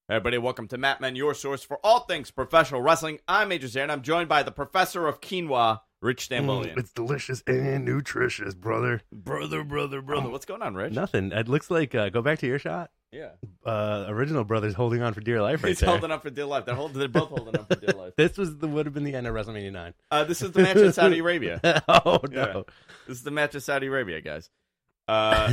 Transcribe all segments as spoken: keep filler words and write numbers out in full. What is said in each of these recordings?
Hey everybody, welcome to Mat Men, your source for all things professional wrestling. I'm Major Zare, and I'm joined by the professor of quinoa, Rich Stambolian. Mm, it's delicious and nutritious, brother. Brother, brother, brother. What's going on, Rich? Nothing. It looks like, uh, go back to your shot. Yeah. Uh, original Brothers holding on for dear life right He's there. holding up for dear life. They're, hold, they're both holding up for dear life. This was the would have been the end of WrestleMania nine. Uh, this is the match in Saudi Arabia. Oh, no. Yeah. This is the match in Saudi Arabia, guys. Uh,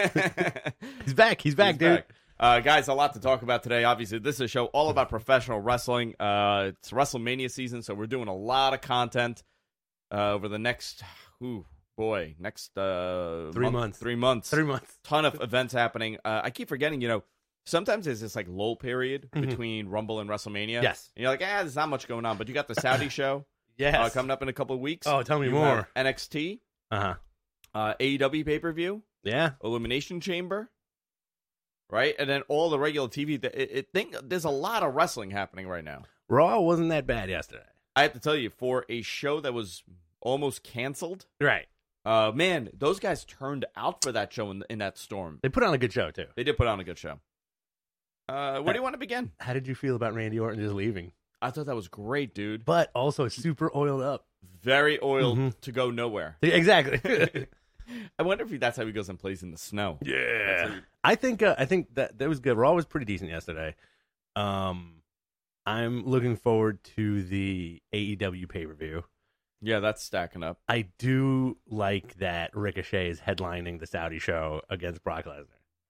He's back. He's back, He's dude. back. Uh, guys, a lot to talk about today. Obviously, this is a show all about professional wrestling. Uh, it's WrestleMania season, so we're doing a lot of content uh, over the next, ooh, boy, next uh, Three month, months. Three months. Three months. Ton of events happening. Uh, I keep forgetting, you know, sometimes there's this like lull period Mhm. between Rumble and WrestleMania. Yes. And you're like, ah, there's not much going on. But you got the Saudi show Yes. uh, coming up in a couple of weeks. Oh, tell me You more. have N X T, Uh-huh. uh, A E W pay-per-view, Yeah. Elimination Chamber. Right, and then all the regular T V. It, it think there's a lot of wrestling happening right now. Raw wasn't that bad yesterday. I have to tell you, for a show that was almost canceled, Right. uh, man, those guys turned out for that show in, in that storm. They put on a good show, too. They did put on a good show. Uh, where do you want to begin? How did you feel about Randy Orton just leaving? I thought that was great, dude. But also super oiled up. Very oiled Mhm. to go nowhere. Exactly. I wonder if he, that's how he goes and plays in the snow. Yeah, I think uh, I think that that was good. Raw was pretty decent yesterday. Um, I'm looking forward to the A E W pay per view. Yeah, that's stacking up. I do like that Ricochet is headlining the Saudi show against Brock Lesnar.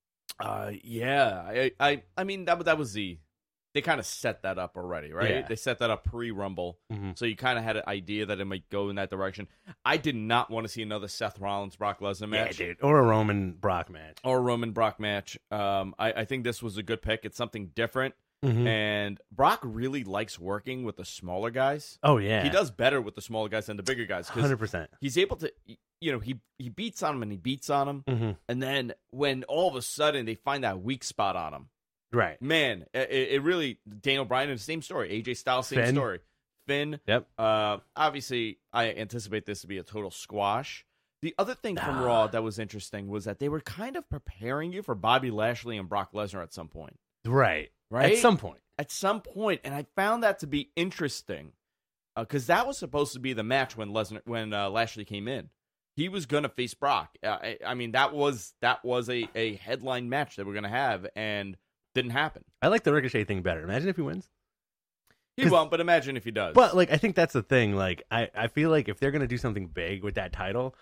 Uh, yeah, I, I, I mean that, that was the. They kind of set that up already, right? Yeah. They set that up pre-Rumble, Mhm. so you kind of had an idea that it might go in that direction. I did not want to see another Seth Rollins Brock Lesnar match, Yeah, dude, or a Roman Brock match. or a Roman Brock match. Um, I, I think this was a good pick. It's something different, Mhm. and Brock really likes working with the smaller guys. Oh yeah, He does better with the smaller guys than the bigger guys because hundred percent. he's able to, you know, he he beats on him and he beats on him, Mm-hmm. and then when all of a sudden they find that weak spot on him. Right. Man, it, it really Daniel Bryan, same story. A J Styles, same Finn. story. Finn. Yep. Uh, obviously, I anticipate this to be a total squash. The other thing from Ah. Raw that was interesting was that they were kind of preparing you for Bobby Lashley and Brock Lesnar at some point. Right. Right? At some point. At some point, and I found that to be interesting because that was supposed to be the match when Lesnar, when uh, Lashley came in. He was gonna face Brock. Uh, I, I mean, that was that was a, a headline match that we're gonna have, and didn't happen. I like the Ricochet thing better. Imagine if he wins. He 'Cause- won't, but imagine if he does. But like, I think that's the thing. Like, I, I feel like if they're gonna do something big with that title,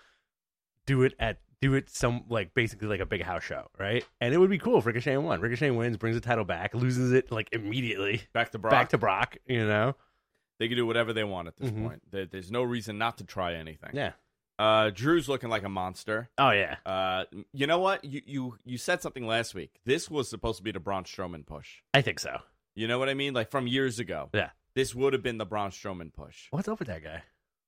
do it at do it some like basically like a big house show, right? And it would be cool if Ricochet won. Ricochet wins, brings the title back, loses it like immediately back to Brock. back to Brock. You know? They can do whatever they want at this Mhm. point. There, there's no reason not to try anything. Yeah. Uh, Drew's looking like a monster. Oh yeah. Uh, you know what? You, you you said something last week. This was supposed to be the Braun Strowman push. I think so. You know what I mean? Like from years ago. Yeah. This would have been the Braun Strowman push. What's up with that guy?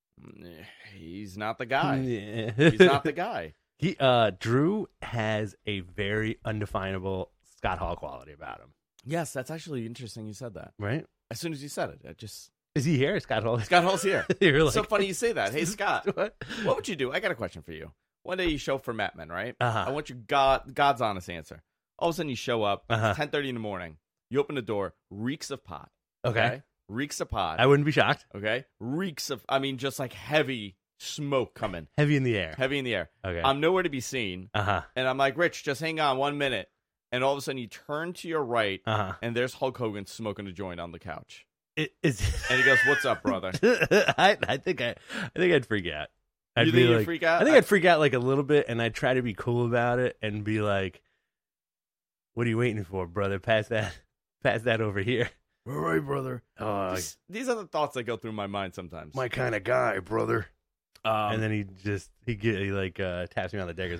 Mm, He's not the guy. Yeah. He's not the guy. He uh Drew has a very undefinable Scott Hall quality about him. Yes, that's actually interesting. You said that. Right? As soon as you said it, it just Is he here? Scott Hall. Scott Hall's here. You're It's so like, funny you say that. Hey Scott, what? what would you do? I got a question for you. One day you show for Mat Men, right? Uh-huh. I want you God God's honest answer. All of a sudden you show up, Uh-huh. ten thirty in the morning. You open the door, reeks of pot. Okay. Reeks of pot. I wouldn't be shocked. okay? Reeks of I mean just like heavy smoke coming. Heavy in the air. Heavy in the air. Okay. I'm nowhere to be seen. Uh-huh. And I'm like, Rich, just hang on one minute. And all of a sudden you turn to your right Uh-huh. and there's Hulk Hogan smoking a joint on the couch. It is And he goes, "What's up, brother?" I, I think I I think I'd freak out. I'd You be think you'd like, freak out? I think I- I'd freak out like a little bit, and I'd try to be cool about it and be like, "What are you waiting for, brother? Pass that, pass that over here." All right, brother. Oh, This- these are the thoughts that go through my mind sometimes. my kind of guy, brother. Um, and then he just he get he like uh, taps me on the dick or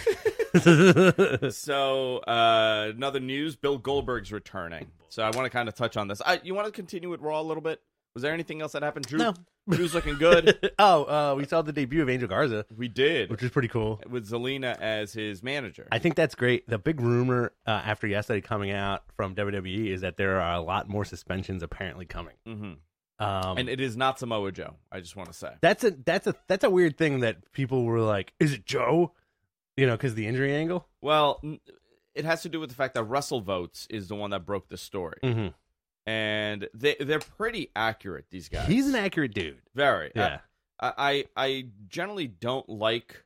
something. So, uh, another news: Bill Goldberg's returning. So, I want to kind of touch on this. I, you want to continue with Raw a little bit? Was there anything else that happened? Drew, No. Drew's looking good. oh, uh, we saw the debut of Angel Garza, We did which is pretty cool. with Zelina as his manager. I think that's great. The big rumor uh, after yesterday coming out from W W E is that there are a lot more suspensions apparently coming. hmm Um, and it is not Samoa Joe. I just want to say that's a that's a that's a weird thing that people were like, "Is it Joe?" You know, because the injury angle. Well, n- it has to do with the fact that WrestleVotes is the one that broke the story, Mm-hmm. and they they're pretty accurate. These guys. He's an accurate dude. Very. Yeah. I I, I generally don't like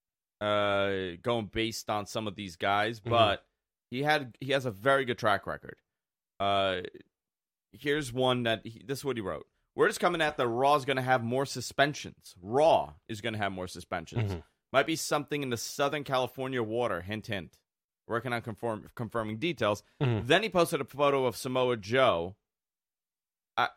uh, going based on some of these guys, Mhm. but he had he has a very good track record. Uh, here's one that he, this is what he wrote. Word is coming out that Raw is going to have more suspensions. Raw is going to have more suspensions. Mhm. Might be something in the Southern California water. Hint, hint. Working on confirm, confirming details. Mhm. Then he posted a photo of Samoa Joe. I,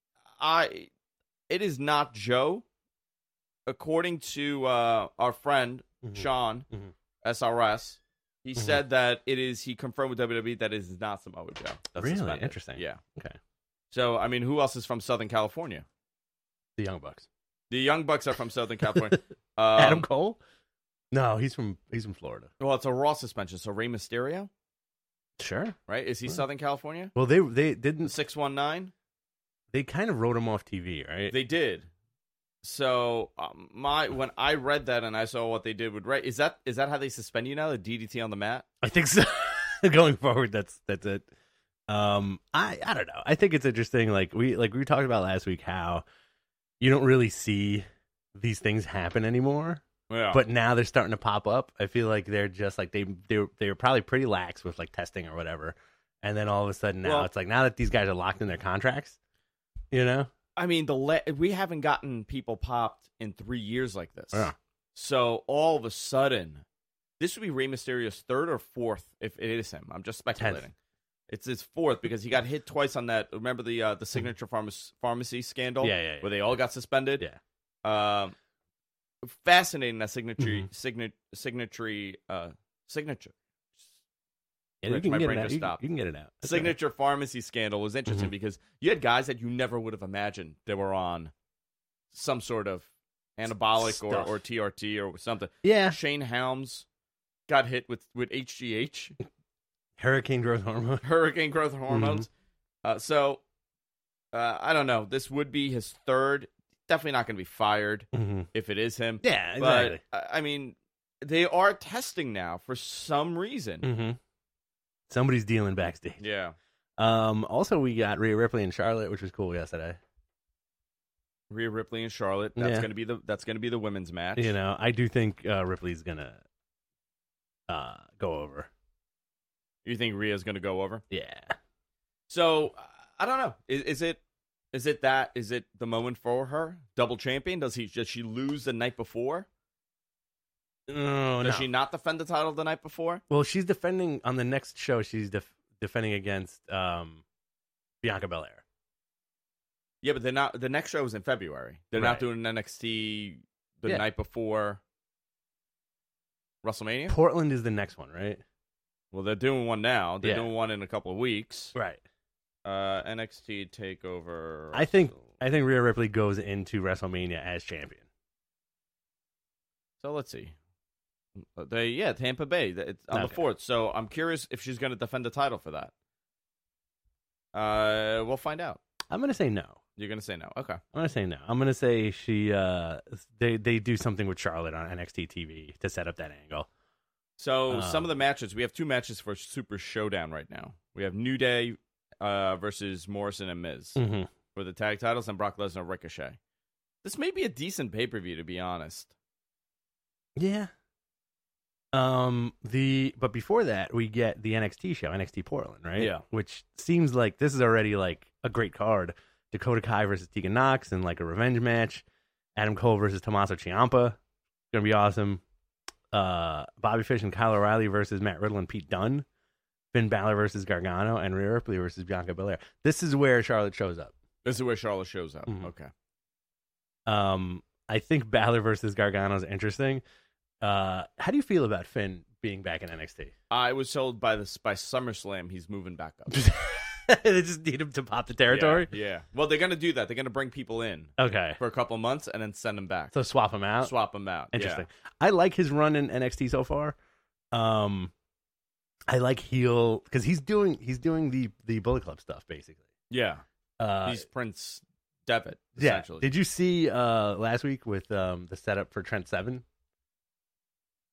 I, it is not Joe. According to uh, our friend Mhm. Sean Mhm. S R S, he Mhm. said that it is. He confirmed with W W E that it is not Samoa Joe. That's Really? suspended. Interesting. Yeah. Okay. So I mean, who else is from Southern California? The Young Bucks. The Young Bucks are from Southern California. Um, Adam Cole? No, he's from he's from Florida. Well, it's a Raw suspension. So Rey Mysterio, Sure. right? Is he Sure. Southern California? Well, they they didn't. six one nine. They kind of wrote him off T V, right? They did. So um, my when I read that and I saw what they did with Ray, is that is that how they suspend you now? The D D T on the mat? I think so. Going forward, that's that's it. Um, I I don't know. I think it's interesting. Like we like we talked about last week, how you don't really see these things happen anymore. Yeah. But now they're starting to pop up. I feel like they're just like they they they're probably pretty lax with like testing or whatever, and then all of a sudden now Well- it's like now that these guys are locked in their contracts, you know. I mean, the le- we haven't gotten people popped in three years like this. Yeah. So all of a sudden, this would be Rey Mysterio's third or fourth if it is him. I'm just speculating. It's his fourth because he got hit twice on that. Remember the uh, the signature pharma- pharmacy scandal? Yeah, yeah, yeah. Where they all got suspended. Yeah. Um, fascinating that signature Mhm. signa- signature uh signature. Yeah, you Rich, can my get brain it out. just You, can- stopped. you can get it out. That's all right. Signature pharmacy scandal was interesting Mhm. because you had guys that you never would have imagined they were on some sort of anabolic or, Stuff. or T R T or something. Yeah. Shane Helms got hit with, with H G H, Hurricane growth hormone. hurricane growth Mm-hmm. hormones. Uh, so, uh, I don't know. This would be his third. Definitely not going to be fired Mm-hmm. if it is him. Yeah, exactly. But, I I mean, they are testing now for some reason. Mm-hmm. Somebody's dealing backstage. Yeah. Um. Also, we got Rhea Ripley and Charlotte, which was cool yesterday. Rhea Ripley and Charlotte. That's Yeah. going to be the that's going to be the women's match. You know, I do think uh, Ripley's gonna uh go over. You think Rhea's going to go over? Yeah. So I don't know. Is, is it is it that is it the moment for her? Double champion? Does he does she lose the night before? Oh, Does no. she not defend the title the night before? Well, she's defending on the next show. She's def- defending against um Bianca Belair. Yeah, but they're not. The next show is in February. They're Right. not doing N X T the Yeah. night before WrestleMania. Portland is the next one, right? Well, they're doing one now. They're Yeah. doing one in a couple of weeks. Right. Uh, N X T Takeover. I think Wrestle- I think Rhea Ripley goes into WrestleMania as champion. So let's see. They yeah, Tampa Bay. It's on the Okay. fourth. So I'm curious if she's going to defend the title for that. Uh, we'll find out. I'm gonna say no. You're going to say no. Okay. I'm gonna say no. I'm gonna say she. Uh, they they do something with Charlotte on N X T T V to set up that angle. So some Um, of the matches we have two matches for Super Showdown right now. We have New Day uh, versus Morrison and Miz Mm-hmm. for the tag titles, and Brock Lesnar Ricochet. This may be a decent pay per view, to be honest. Yeah. Um. The but before that, we get the N X T show, N X T Portland, right? Yeah. Which seems like this is already like a great card. Dakota Kai versus Tegan Nox in like a revenge match. Adam Cole versus Tommaso Ciampa, gonna be awesome. Uh, Bobby Fish and Kyle O'Reilly versus Matt Riddle and Pete Dunne. Finn Balor versus Gargano and Rhea Ripley versus Bianca Belair. This is where Charlotte shows up. This is where Charlotte shows up. Mhm. Okay. Um, I think Balor versus Gargano is interesting. Uh, how do you feel about Finn being back in N X T? I was told by this by SummerSlam he's moving back up. They just need him to pop the territory. Yeah, yeah. Well, they're gonna do that. They're gonna bring people in Okay, for a couple of months and then send them back. so swap him out. Swap them out. Interesting. I like his run in N X T so far. Um, I like heel because he's doing he's doing the the Bullet Club stuff basically. Yeah. yeah. Uh, He's Prince Devitt, yeah. essentially. Did you see uh last week with um the setup for Trent Seven?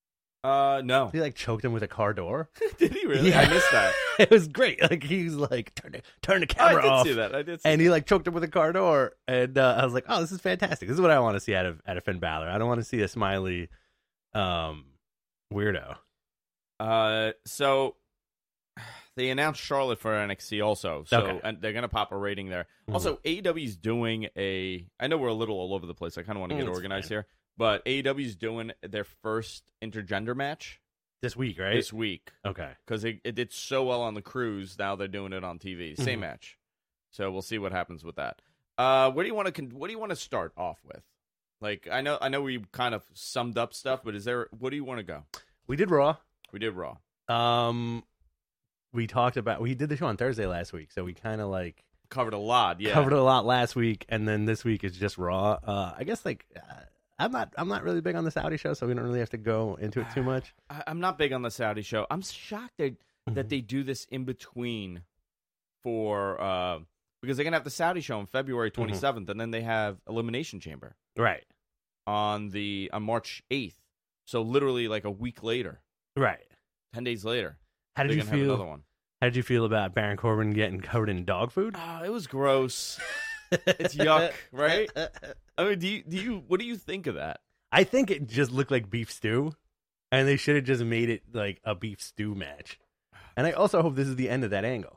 Uh, no. He like choked him with a car door. Did he really? Yeah. I missed that. It was great. Like he's like turn the turn the Oh, I camera did off. see that. I did see And that. he like choked him with a car door, and uh, I was like, "Oh, this is fantastic! This is what I want to see out of out of Finn Balor. I don't want to see a smiley, um, weirdo." Uh, so they announced Charlotte for N X T also. So Okay. and they're gonna pop a rating there. Mhm. Also, A E W's doing a. I know we're a little all over the place. I kind of want to Mm, get it's organized fine. here, but A E W's doing their first intergender match This week, right? this week Okay. because it, it did so well on the cruise. Now they're doing it on T V. Same Mhm. match. So we'll see what happens with that. Uh, where do you want to? Con- what do you want to start off with? Like I know, I know we kind of summed up stuff, but is there? What do you want to go? We did Raw. We did Raw. Um, we talked about we did the show on Thursday last week, so we kind of like Covered a lot. Yeah. covered a lot last week, and then this week is just Raw. Uh, I guess like uh, I'm not I'm not really big on the Saudi show, so we don't really have to go into it too much. I, I'm not big on the Saudi show. I'm shocked that that they do this in between for uh, because they're gonna have the Saudi show on February twenty-seventh, and then they have Elimination Chamber Right, on the on March eighth. So literally like a week later, right. ten days later, How did they're you gonna have another feel? one. How did you feel about Baron Corbin getting covered in dog food? Oh, it was gross. It's yuck, right? I mean, do you do you what do you think of that? I think it just looked like beef stew, and they should have just made it like a beef stew match. And I also hope this is the end of that angle.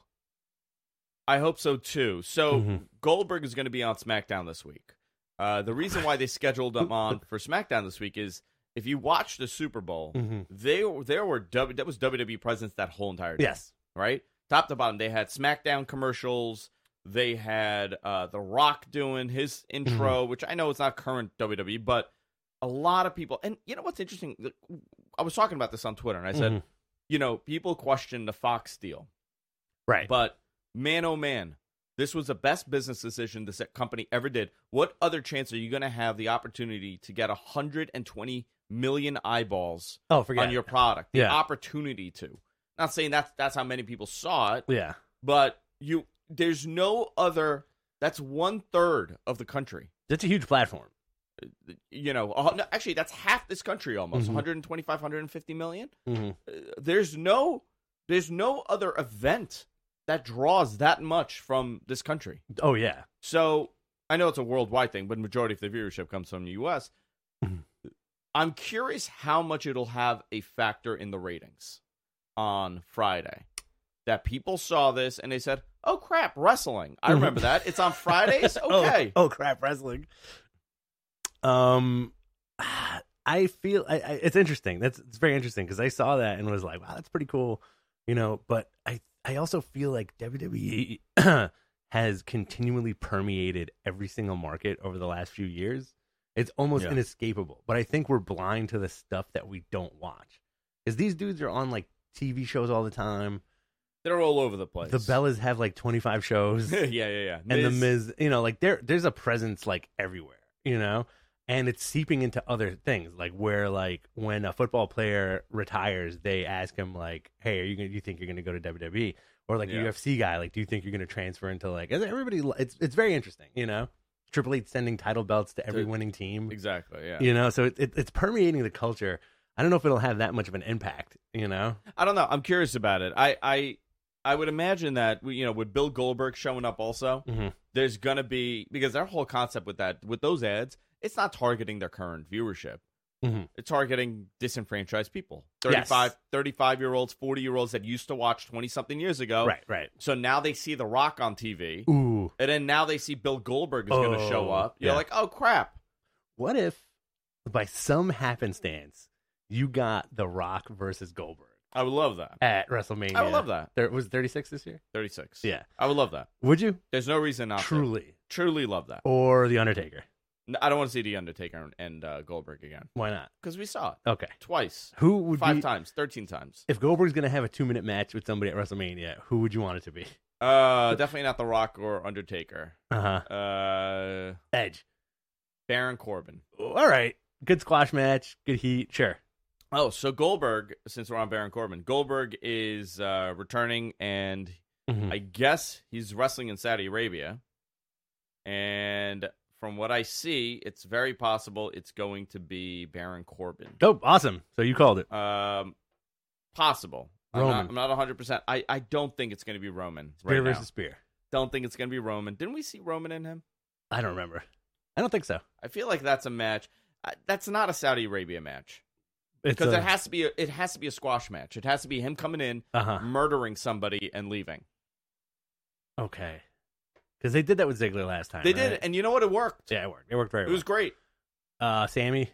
I hope so too. So Mhm. Goldberg is going to be on SmackDown this week. Uh, the reason why they scheduled him on for SmackDown this week is if you watch the Super Bowl, Mm-hmm. they there were w, that was W W E presence that whole entire time. Yes. Right, top to bottom. They had SmackDown commercials. They had uh, The Rock doing his intro, Mm-hmm. which I know it's not current W W E, but a lot of people. And you know what's interesting? I was talking about this on Twitter, and I said, Mhm. you know, people question the Fox deal. Right. But man, oh man, this was the best business decision this company ever did. What other chance are you going to have the opportunity to get one hundred twenty million eyeballs oh, forget on it. your product? The Yeah. opportunity to. Not saying that's that's how many people saw it, Yeah. but you there's no other. That's one third of the country. That's a huge platform. You know, uh, no, actually, that's half this country almost. Mhm. one hundred twenty-five, one hundred fifty million. Mm-hmm. Uh, there's no, there's no other event that draws that much from this country. Oh, yeah. So I know it's a worldwide thing, but majority of the viewership comes from the U S. Mhm. I'm curious how much it'll have a factor in the ratings on Friday. That people saw this and they said, "Oh crap, wrestling! I Mhm. remember that. It's on Fridays. Okay." oh, oh, crap, wrestling. Um, I feel I, I, it's interesting. That's it's very interesting because I saw that and was like, wow, that's pretty cool, you know. But I I also feel like W W E has continually permeated every single market over the last few years. It's almost Yeah. inescapable. But I think we're blind to the stuff that we don't watch because these dudes are on like T V shows all the time. They're all over the place. The Bellas have like twenty-five shows. yeah, yeah, yeah. And the Miz, you know, like there, there's a presence like everywhere, you know, and it's seeping into other things, like where, like when a football player retires, they ask him, like, "Hey, are you gonna, you think you're going to go to W W E?" Or like a Yeah. U F C guy, like, "Do you think you're going to transfer into like?" Everybody, it's it's very interesting, you know. Triple H sending title belts to every To- winning team, Exactly. Yeah. you know, so it, it, it's permeating the culture. I don't know if it'll have that much of an impact, you know. I don't know. I'm curious about it. I, I, I would imagine that we, you know, with Bill Goldberg showing up also, Mm-hmm. there's gonna be because their whole concept with that with those ads, it's not targeting their current viewership. Mm-hmm. It's targeting disenfranchised people, thirty-five, Yes. thirty-five year olds, forty year olds that used to watch twenty something years ago. Right, right. So now they see The Rock on T V, Ooh, and then now they see Bill Goldberg is going to show Oh, up. You're yeah. like, oh crap. what if by some happenstance you got The Rock versus Goldberg I would love that. at WrestleMania? I would love that. There was thirty-six this year. thirty-six. Yeah, I would love that. would you There's no reason not to. truly, Truly love that. or The Undertaker? N- I don't want to see The Undertaker and, and uh, Goldberg again Why not? because we saw it Okay, twice, who would five be times, thirteen times. if Goldberg's gonna have a two-minute match with somebody at WrestleMania? Who would you want it to be? Uh, definitely not The Rock or Undertaker. Uh huh. Uh, Edge. Baron Corbin. All right, good squash match, good heat, sure. Oh, so Goldberg, since we're on Baron Corbin, Goldberg is uh, returning, and Mhm. I guess he's wrestling in Saudi Arabia. And from what I see, it's very possible it's going to be Baron Corbin. Oh, awesome! So you called it. Um, possible. Roman. I'm not, I'm not one hundred percent. I, I don't think it's going to be Roman. Spear right versus now. spear. Don't think it's going to be Roman. Didn't we see Roman in him? I don't remember. I don't think so. I feel like that's a match. Uh, that's not a Saudi Arabia match. It's Because a, it has to be a, it has to be a squash match. It has to be him coming in, uh-huh. murdering somebody, and leaving. Okay. Because they did that with Ziggler last time. They right? did it, and you know what? It worked. Yeah, it worked. It worked very It well. was great. Uh, Sammy.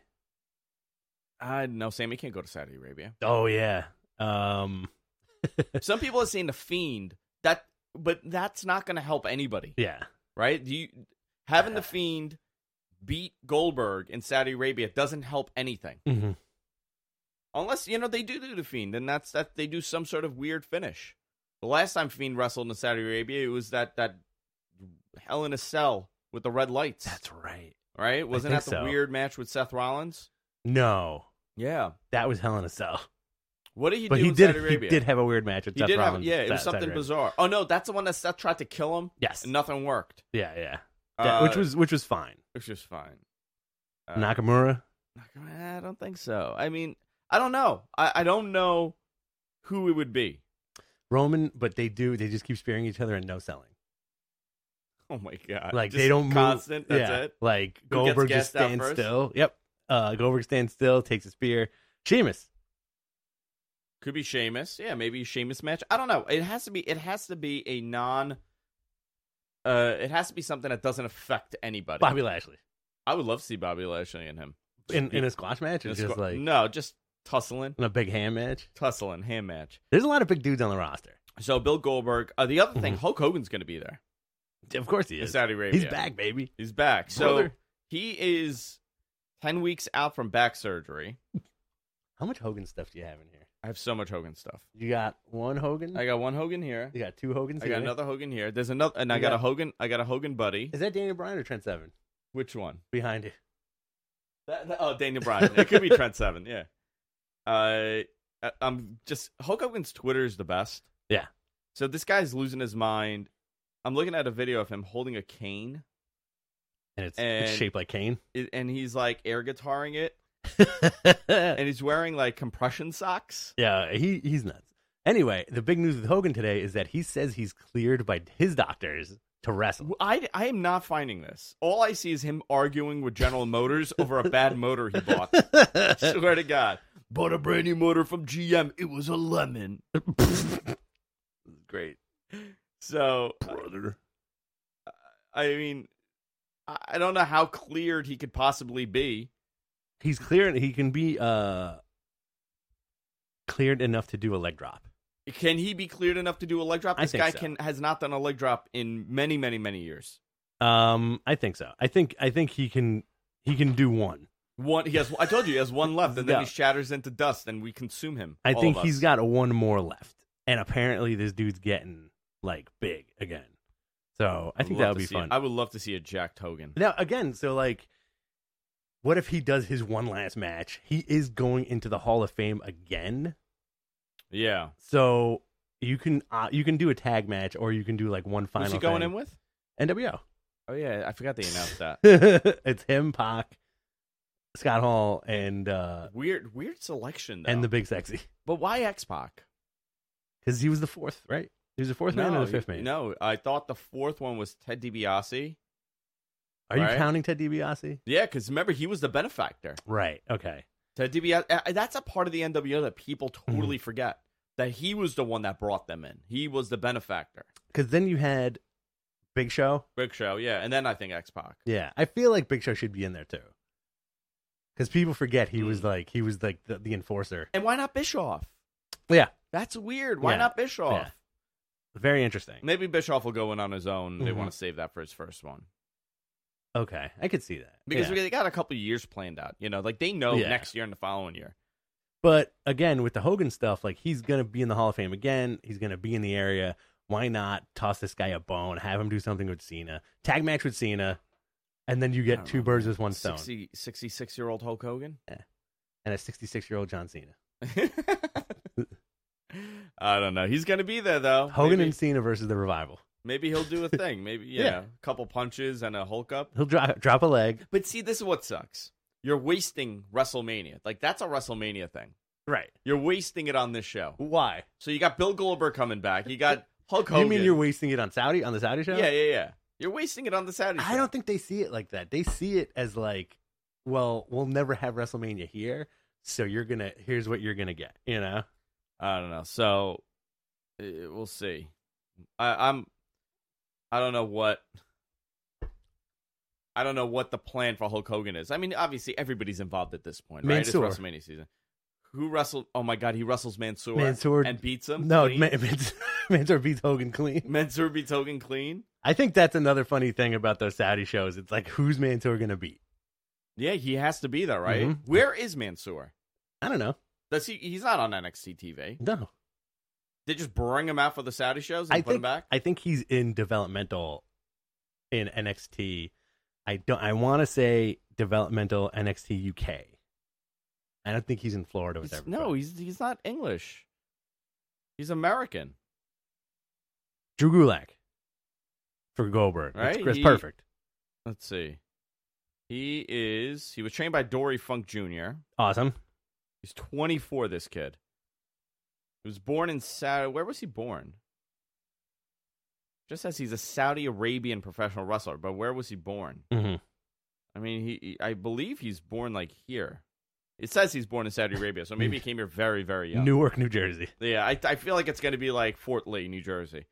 I know Sammy can't go to Saudi Arabia. Oh yeah. Um. Some people are saying the Fiend. That, but that's not going to help anybody, Yeah. right? You having the Fiend beat Goldberg in Saudi Arabia doesn't help anything, Mm-hmm. unless you know they do do the Fiend, and that's that they do some sort of weird finish. The last time Fiend wrestled in Saudi Arabia, it was that that Hell in a Cell with the red lights. That's right. Right? Wasn't that think the so. weird match with Seth Rollins? No, Yeah. that was Hell in a Cell. What did he But do he in did. Saudi Arabia? He did have a weird match with He Seth did have, Rollins. yeah, it was Sa- something Saudi Arabia. bizarre. Oh no, that's the one that Seth tried to kill him. Yes. And nothing worked. Yeah, yeah. Uh, That- which was which was fine. which was fine. Uh, Nakamura. I don't think so. I mean, I don't know. I, I don't know who it would be. Roman, but they do. They just keep spearing each other and no selling. Oh my god! Like Just they don't constant. move. That's yeah. it. Like Who gets Goldberg just gassed out stands first? still. Yep. Uh, Goldberg stands still, takes a spear. Sheamus. Could be Sheamus. Yeah, maybe Sheamus match. I don't know. It has to be. It has to be a non. Uh, it has to be something that doesn't affect anybody. Bobby Lashley I would love to see Bobby Lashley and him in in a squash match. In a It's just squa- like no, just tussling, in a big hand match. tussling, hand match. There's a lot of big dudes on the roster. So Bill Goldberg. Uh, the other thing, Mhm. Hulk Hogan's going to be there Of course he in is. Saudi Arabia. He's back, baby. He's back. So Brother. he is ten weeks out from back surgery. How much Hogan stuff do you have in here? I have so much Hogan stuff. You got one Hogan. I got one Hogan here. You got two Hogans. I got here? another Hogan here. There's another, and I You got got- a Hogan. I got a Hogan buddy. Is that Daniel Bryan or Trent Seven Which one? behind you? That, that- oh, Daniel Bryan. It could be Trent Seven. Yeah. Uh, I- I'm just Hulk Hogan's Twitter is the best. Yeah. So this guy's losing his mind. I'm looking at a video of him holding a cane, And it's, And- it's shaped like Kane. it- and he's like air guitaring it, and he's wearing like compression socks. Yeah, he he's nuts. Anyway, the big news with Hogan today is that he says he's cleared by his doctors to wrestle. I, I am not finding this. All I see is him arguing with General Motors over a bad motor he bought. Swear to God. Bought a brand new motor from G M. It was a lemon. Great. So, Brother. I mean, I I don't know how cleared he could possibly be. He's cleared. He can be uh cleared enough to do a leg drop. Can he be cleared enough to do a leg drop? I This think guy so. can has not done a leg drop in many, many, many years. Um, I think so. I think I think he can he can do one. One, he has. I told you, he has one left, and then Yeah. he shatters into dust, and we consume him. I all think of he's us. got a one more left, and apparently this dude's getting like big again. So I I'd think love that would to be see fun. it. I would love to see a jacked Hogan. Now again, so like, what if he does his one last match? He is going into the Hall of Fame again. Yeah. So you can uh, you can do a tag match, or you can do like one final. Who's he going thing. in with? N W O. Oh yeah, I forgot they announced that. It's him, Pac, Scott Hall, and uh, Weird, weird selection. Though. and the Big Sexy, but why X Pac? because he was the fourth, right? He was the fourth man or the fifth man. No, I thought the fourth one was Ted DiBiase. Are you right? counting Ted DiBiase? Yeah, because remember he was the benefactor. Right. Okay. Ted DiBiase. uh, That's a part of the N W O that people totally Mm-hmm. forget. That he was the one that brought them in. He was the benefactor. Because then you had Big Show. Big Show, yeah, and then I think X Pac. Yeah, I feel like Big Show should be in there too. Because people forget he was Mm. like he was like the, the enforcer. And why not Bischoff? Yeah, That's weird. Why Yeah. not Bischoff? Yeah. very interesting. Maybe Bischoff will go in on his own. They Mhm. want to save that for his first one. Okay, I could see that Because yeah. we they got a couple of years planned out. You know, like they know Yeah. next year and the following year. But again, with the Hogan stuff, like he's gonna be in the Hall of Fame again. He's gonna be in the area. Why not toss this guy a bone? Have him do something with Cena. Tag match with Cena, and then you I get don't two know, birds man. with one stone. sixty, sixty-six-year-old Hulk Hogan? And a sixty-six-year-old John Cena. I don't know. He's going to be there, though. Hogan Maybe. and Cena versus the Revival. Maybe he'll do a thing. Maybe yeah, Yeah. a couple punches and a Hulk up. He'll drop drop a leg. But see, this is what sucks. You're wasting WrestleMania. Like that's a WrestleMania thing. Right. You're wasting it on this show. Why? So you got Bill Goldberg coming back. You got Hulk Hogan. You mean you're wasting it on Saudi on the Saudi show? Yeah, yeah, yeah. You're wasting it on the Saudi show. I don't think they see it like that. They see it as like, well, we'll never have WrestleMania here, so you're gonna. Here's what you're gonna get. You know. I don't know. So uh, we'll see. I, I'm. I don't know what. I don't know what the plan for Hulk Hogan is. I mean, obviously everybody's involved at this point, right? Mansoor. It's WrestleMania season. Who wrestled? Oh my God, he wrestles Mansoor, Mansoor and beats him. No, clean? Man, Mansoor, Mansoor beats Hogan clean. Mansoor beats Hogan clean. I think that's another funny thing about those Saudi shows. It's like, who's Mansoor gonna beat? Yeah, he has to be there, right? Mhm. Where is Mansoor? I don't know. Does he? He's not on N X T T V. No, They just bring him out for the Saudi shows and I put him think back. I think he's in developmental in N X T. I don't. I want to say developmental N X T U K. I don't think he's in Florida with It's- everybody. no, he's he's not English. He's American. Drew Gulak for Goldberg. That's, Right, that's he- perfect. Let's see. He is. He was trained by Dory Funk Junior Awesome. He's twenty-four. This kid. He was born in Saudi. Where was he born? Just says he's a Saudi Arabian professional wrestler, but where was he born? hmm I mean, he, he. I believe he's born like here. It says he's born in Saudi Arabia, so maybe he came here very, very young. Newark, New Jersey. Yeah, I, I feel like it's going to be like Fort Lee, New Jersey.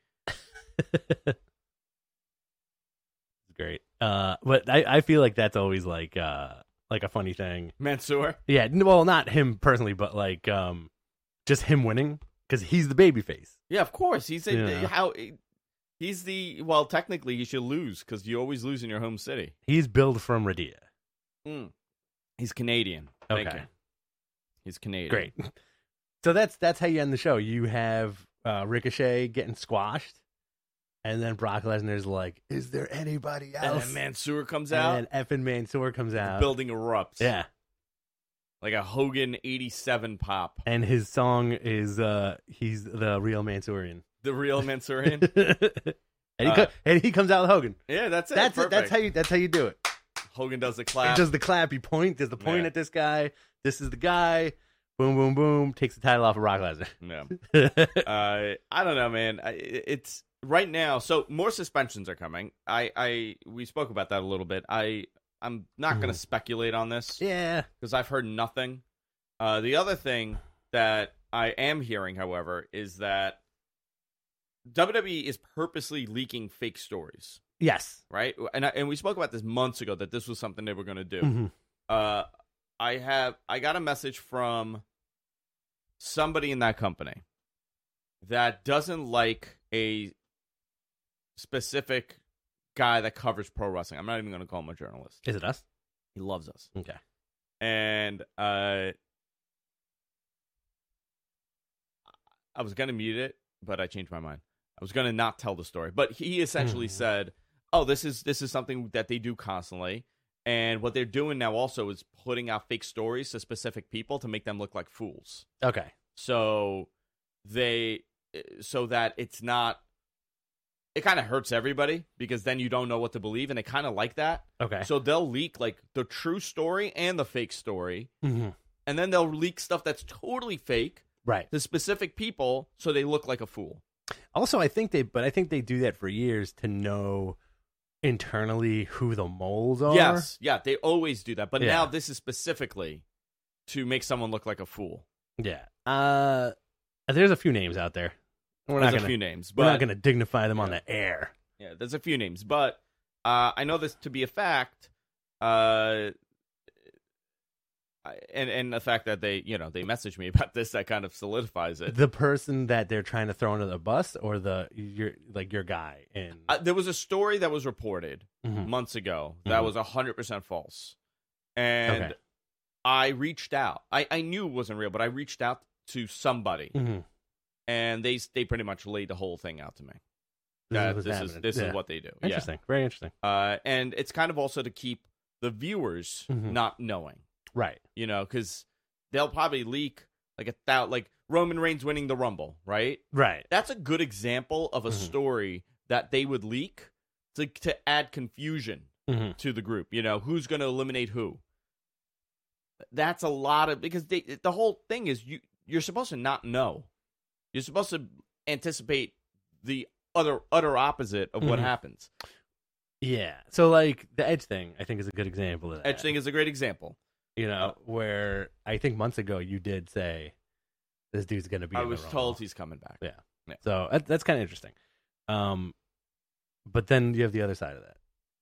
Great. Uh, but I, I feel like that's always like uh like a funny thing. Mansoor. Yeah. n- Well, not him personally, but like um, just him winning because he's the baby face. Yeah, of course. He's a, Yeah. how he's the well. Technically, you should lose because you always lose in your home city. He's billed from Radia. Mm. He's Canadian. Thank Okay. you. He's Canadian. Great. So that's that's how you end the show. You have uh, Ricochet getting squashed, and then Brock Lesnar's like, "Is there anybody And else?" then Mansoor comes and out. then effing Mansoor comes The out. building erupts. Yeah, Like a Hogan eighty-seven pop. and his song is uh, "He's the Real Mansoorian," The real Mansoorian. and he Uh, co- and he comes out with Hogan. Yeah, that's it. That's it. That's Perfect. how you. That's how you do it. Hogan does the He clap. does the clap. He point. Does the point Yeah. at this guy. This is the guy. Boom, boom, boom. Takes the title off of Brock Lesnar. Yeah. uh, I don't know, man. I, it's right now. So more suspensions are coming. I, I, we spoke about that a little bit. I, I'm not going Mhm. to speculate on this yeah. because I've heard nothing. Uh, the other thing that I am hearing, however, is that W W E is purposely leaking fake stories, Yes. right? And I, and we spoke about this months ago that this was something they were going to do. hmm Uh, I have I got a message from somebody in that company that doesn't like a specific guy that covers pro wrestling. I'm not even going to call him a journalist. Is it us? He loves us. Okay. And uh, I was going to mute it, but I changed my mind. I was going to not tell the story. But he essentially Mhm. said, "Oh, this is this is something that they do constantly." And what they're doing now also is putting out fake stories to specific people to make them look like fools. Okay. So they, so that it's not, it kind of hurts everybody because then you don't know what to believe, and they kind of like that. Okay. So they'll leak like the true story and the fake story, hmm and then they'll leak stuff that's totally fake Right. to specific people so they look like a fool. Also, I think they, but I think they do that for years to know internally who the moles are. Yes, yeah, they always do that. But Yeah. now this is specifically to make someone look like a fool. Yeah. Uh, there's a few names out there. We're There's not a gonna. few names, we're but not gonna dignify them on Yeah. the air. yeah, there's a few names, but uh, I know this to be a fact. Uh, I- and and the fact that they, you know, they messaged me about this, that kind of solidifies it. The person that they're trying to throw under the bus, or the your like your guy in. Uh, there was a story that was reported Mhm. months ago that Mhm. was one hundred percent false. And Okay. I reached out. I, I knew it wasn't real, but I reached out to somebody, Mhm. and they they pretty much laid the whole thing out to me. This is That what's this is happening. this Yeah. is what they do. Interesting. Very interesting. Yeah. Uh, and it's kind of also to keep the viewers Mhm. not knowing, Right. you know, because they'll probably leak like a thou like Roman Reigns winning the Rumble, right? Right. That's a good example of a Mhm. story that they would leak to to add confusion Mm-hmm. to the group. You know, who's going to eliminate who? That's a lot of because they, the whole thing is you you're supposed to not know. You're supposed to anticipate the other utter opposite of what Mhm. happens. Yeah. So, like, the Edge thing, I think, is a good example of that. Edge thing is a great example. You know, where I think months ago you did say this dude's going to be I in the was Raw. told he's coming back. Yeah. Yeah. So that, that's kind of interesting. Um, but then you have the other side of that.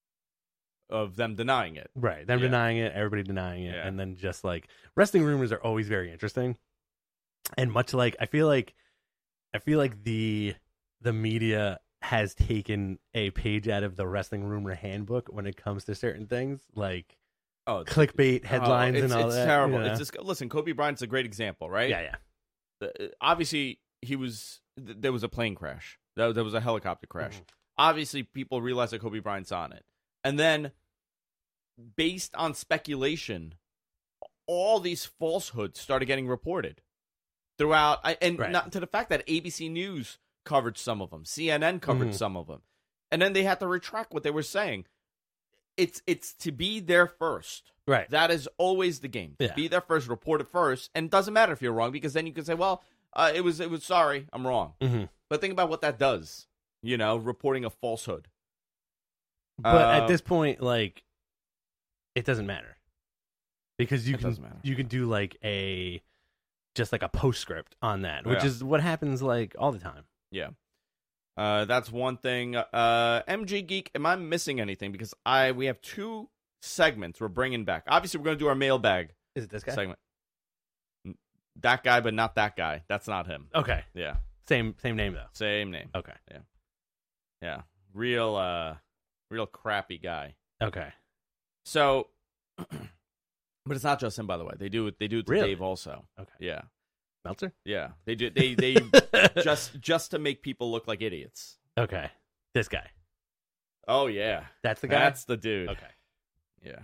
Of them denying it. Right. Them Yeah. denying it, everybody denying it. Yeah. And then just like wrestling rumors are always very interesting. And much like, I feel like, I feel like the, the media has taken a page out of the wrestling rumor handbook when it comes to certain things like Oh, clickbait headlines oh, it's, and all it's that. terrible. you know? It's just listen. Kobe Bryant's a great example, right? yeah, yeah. The- obviously, he was. th- There was a plane crash. There, there was a helicopter crash. Mhm. Obviously, people realized that Kobe Bryant's on it, and then, based on speculation, all these falsehoods started getting reported throughout. I, and Right. not to the fact that A B C News covered some of them, C N N covered Mhm. some of them, and then they had to retract what they were saying. It's it's to be there first. Right. That is always the game. Yeah. Be there first, report it first, and it doesn't matter if you're wrong because then you can say, "Well, uh, it was it was sorry, I'm wrong." hmm But think about what that does. You know, reporting a falsehood. But Uh, at this point, like, it doesn't matter because you It can doesn't matter. you can do like a just like a postscript on that, which Yeah. is what happens like all the time. Yeah. Uh, that's one thing. Uh, M G Geek, am I missing anything? Because I we have two segments we're bringing back. Obviously, we're going to do our mailbag Is it this guy? segment. N- That guy, but not that guy. That's not him. Okay, Yeah, same same name though. same name. Okay, Yeah, real, uh, real crappy guy. okay, So, but it's not just him, by the way. They do it. They do it to Really? Dave also. okay. Yeah, Meltzer. yeah. They do. They they just just to make people look like idiots. okay. This guy. Oh yeah, That's the guy. that's the dude. okay. Yeah.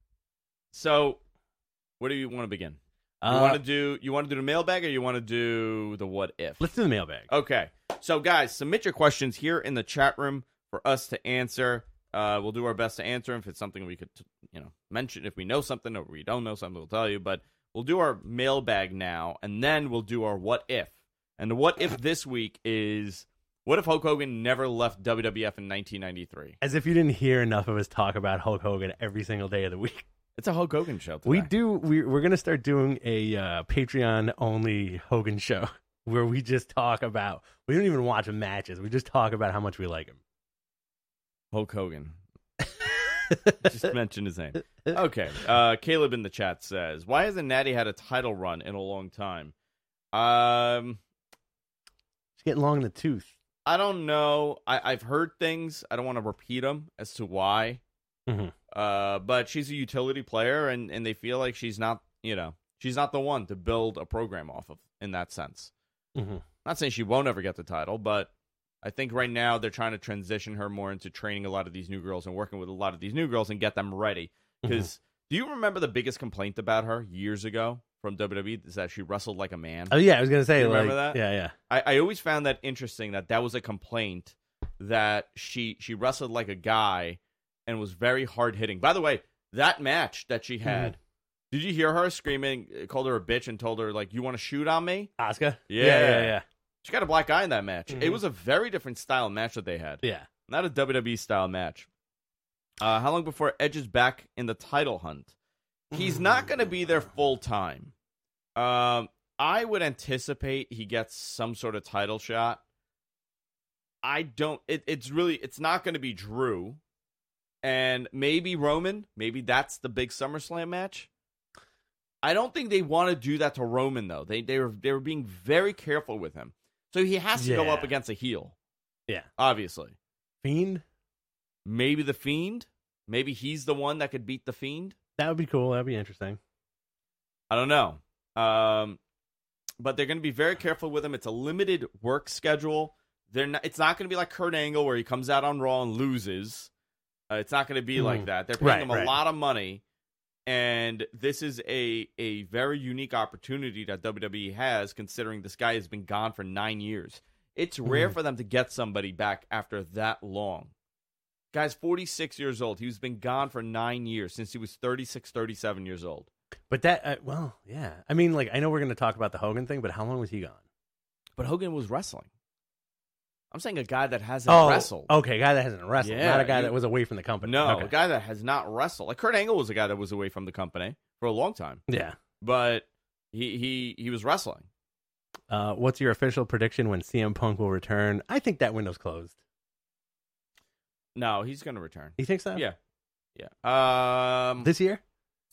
So, where do you want to begin? You Uh, want to do you want to do the mailbag or you want to do the what if? let's do the mailbag. Okay. So, guys, submit your questions here in the chat room for us to answer. Uh, we'll do our best to answer them. If it's something we could, you know, mention, if we know something or we don't know something, we'll tell you. But we'll do our mailbag now, and then we'll do our what if. And the what if this week is: what if Hulk Hogan never left W W F in nineteen ninety-three? As if you didn't hear enough of us talk about Hulk Hogan every single day of the week. It's a Hulk Hogan show today. We do. We, we're going to start doing a uh, Patreon only Hogan show where we just talk about. We don't even watch matches. We just talk about how much we like him. Hulk Hogan. Just mention his name. Okay. Uh, Caleb in the chat says, "Why hasn't Natty had a title run in a long time?" Um, She's getting long in the tooth. I don't know. I, I've heard things. I don't want to repeat them as to why. Mhm. Uh, but she's a utility player, and, and they feel like she's not, you know, she's not the one to build a program off of in that sense. Mm-hmm. Not saying she won't ever get the title, but I think right now they're trying to transition her more into training a lot of these new girls and working with a lot of these new girls and get them ready. Because do you remember the biggest complaint about her years ago from W W E is that she wrestled like a man? Oh yeah, I was gonna say. You like, remember that? Yeah, yeah. I, I always found that interesting that that was a complaint that she she wrestled like a guy and was very hard hitting. By the way, that match that she had, Mhm. did you hear her screaming, called her a bitch and told her, like, you want to shoot on me? Asuka. Yeah. yeah, yeah, yeah. She got a black eye in that match. Mhm. It was a very different style match that they had. Yeah. Not a W W E style match. Uh, how long before Edge is back in the title hunt? He's not going to be there full time. Um, I would anticipate he gets some sort of title shot. I don't. It, it's really. It's not going to be Drew, and maybe Roman. Maybe that's the big SummerSlam match. I don't think they want to do that to Roman though. They they were they were being very careful with him, so he has to go Yeah. up against a heel. Yeah. Obviously. Fiend. Maybe the Fiend. Maybe he's the one that could beat the Fiend. That would be cool. That'd be interesting. I don't know. Um, but they're going to be very careful with him. It's a limited work schedule. They're not. It's not going to be like Kurt Angle where he comes out on Raw and loses. Uh, it's not going to be Mhm. like that. They're paying Right, him a right. lot of money, and this is a a very unique opportunity that W W E has, considering this guy has been gone for nine years. It's rare Mhm. for them to get somebody back after that long. Guy's forty-six years old. He's been gone for nine years, since he was thirty-six, thirty-seven years old. But that, uh, well, yeah. I mean, like, I know we're going to talk about the Hogan thing, but how long was he gone? But Hogan was wrestling. I'm saying a guy that hasn't wrestled. Okay, a guy that hasn't wrestled, Yeah, not a guy you- that was away from the company. No, Okay. a guy that has not wrestled. Like Kurt Angle was a guy that was away from the company for a long time, Yeah. but he he he was wrestling. Uh, what's your official prediction when C M Punk will return? I think that window's closed. No, he's going to return. You think so? Yeah, yeah. Um, This year?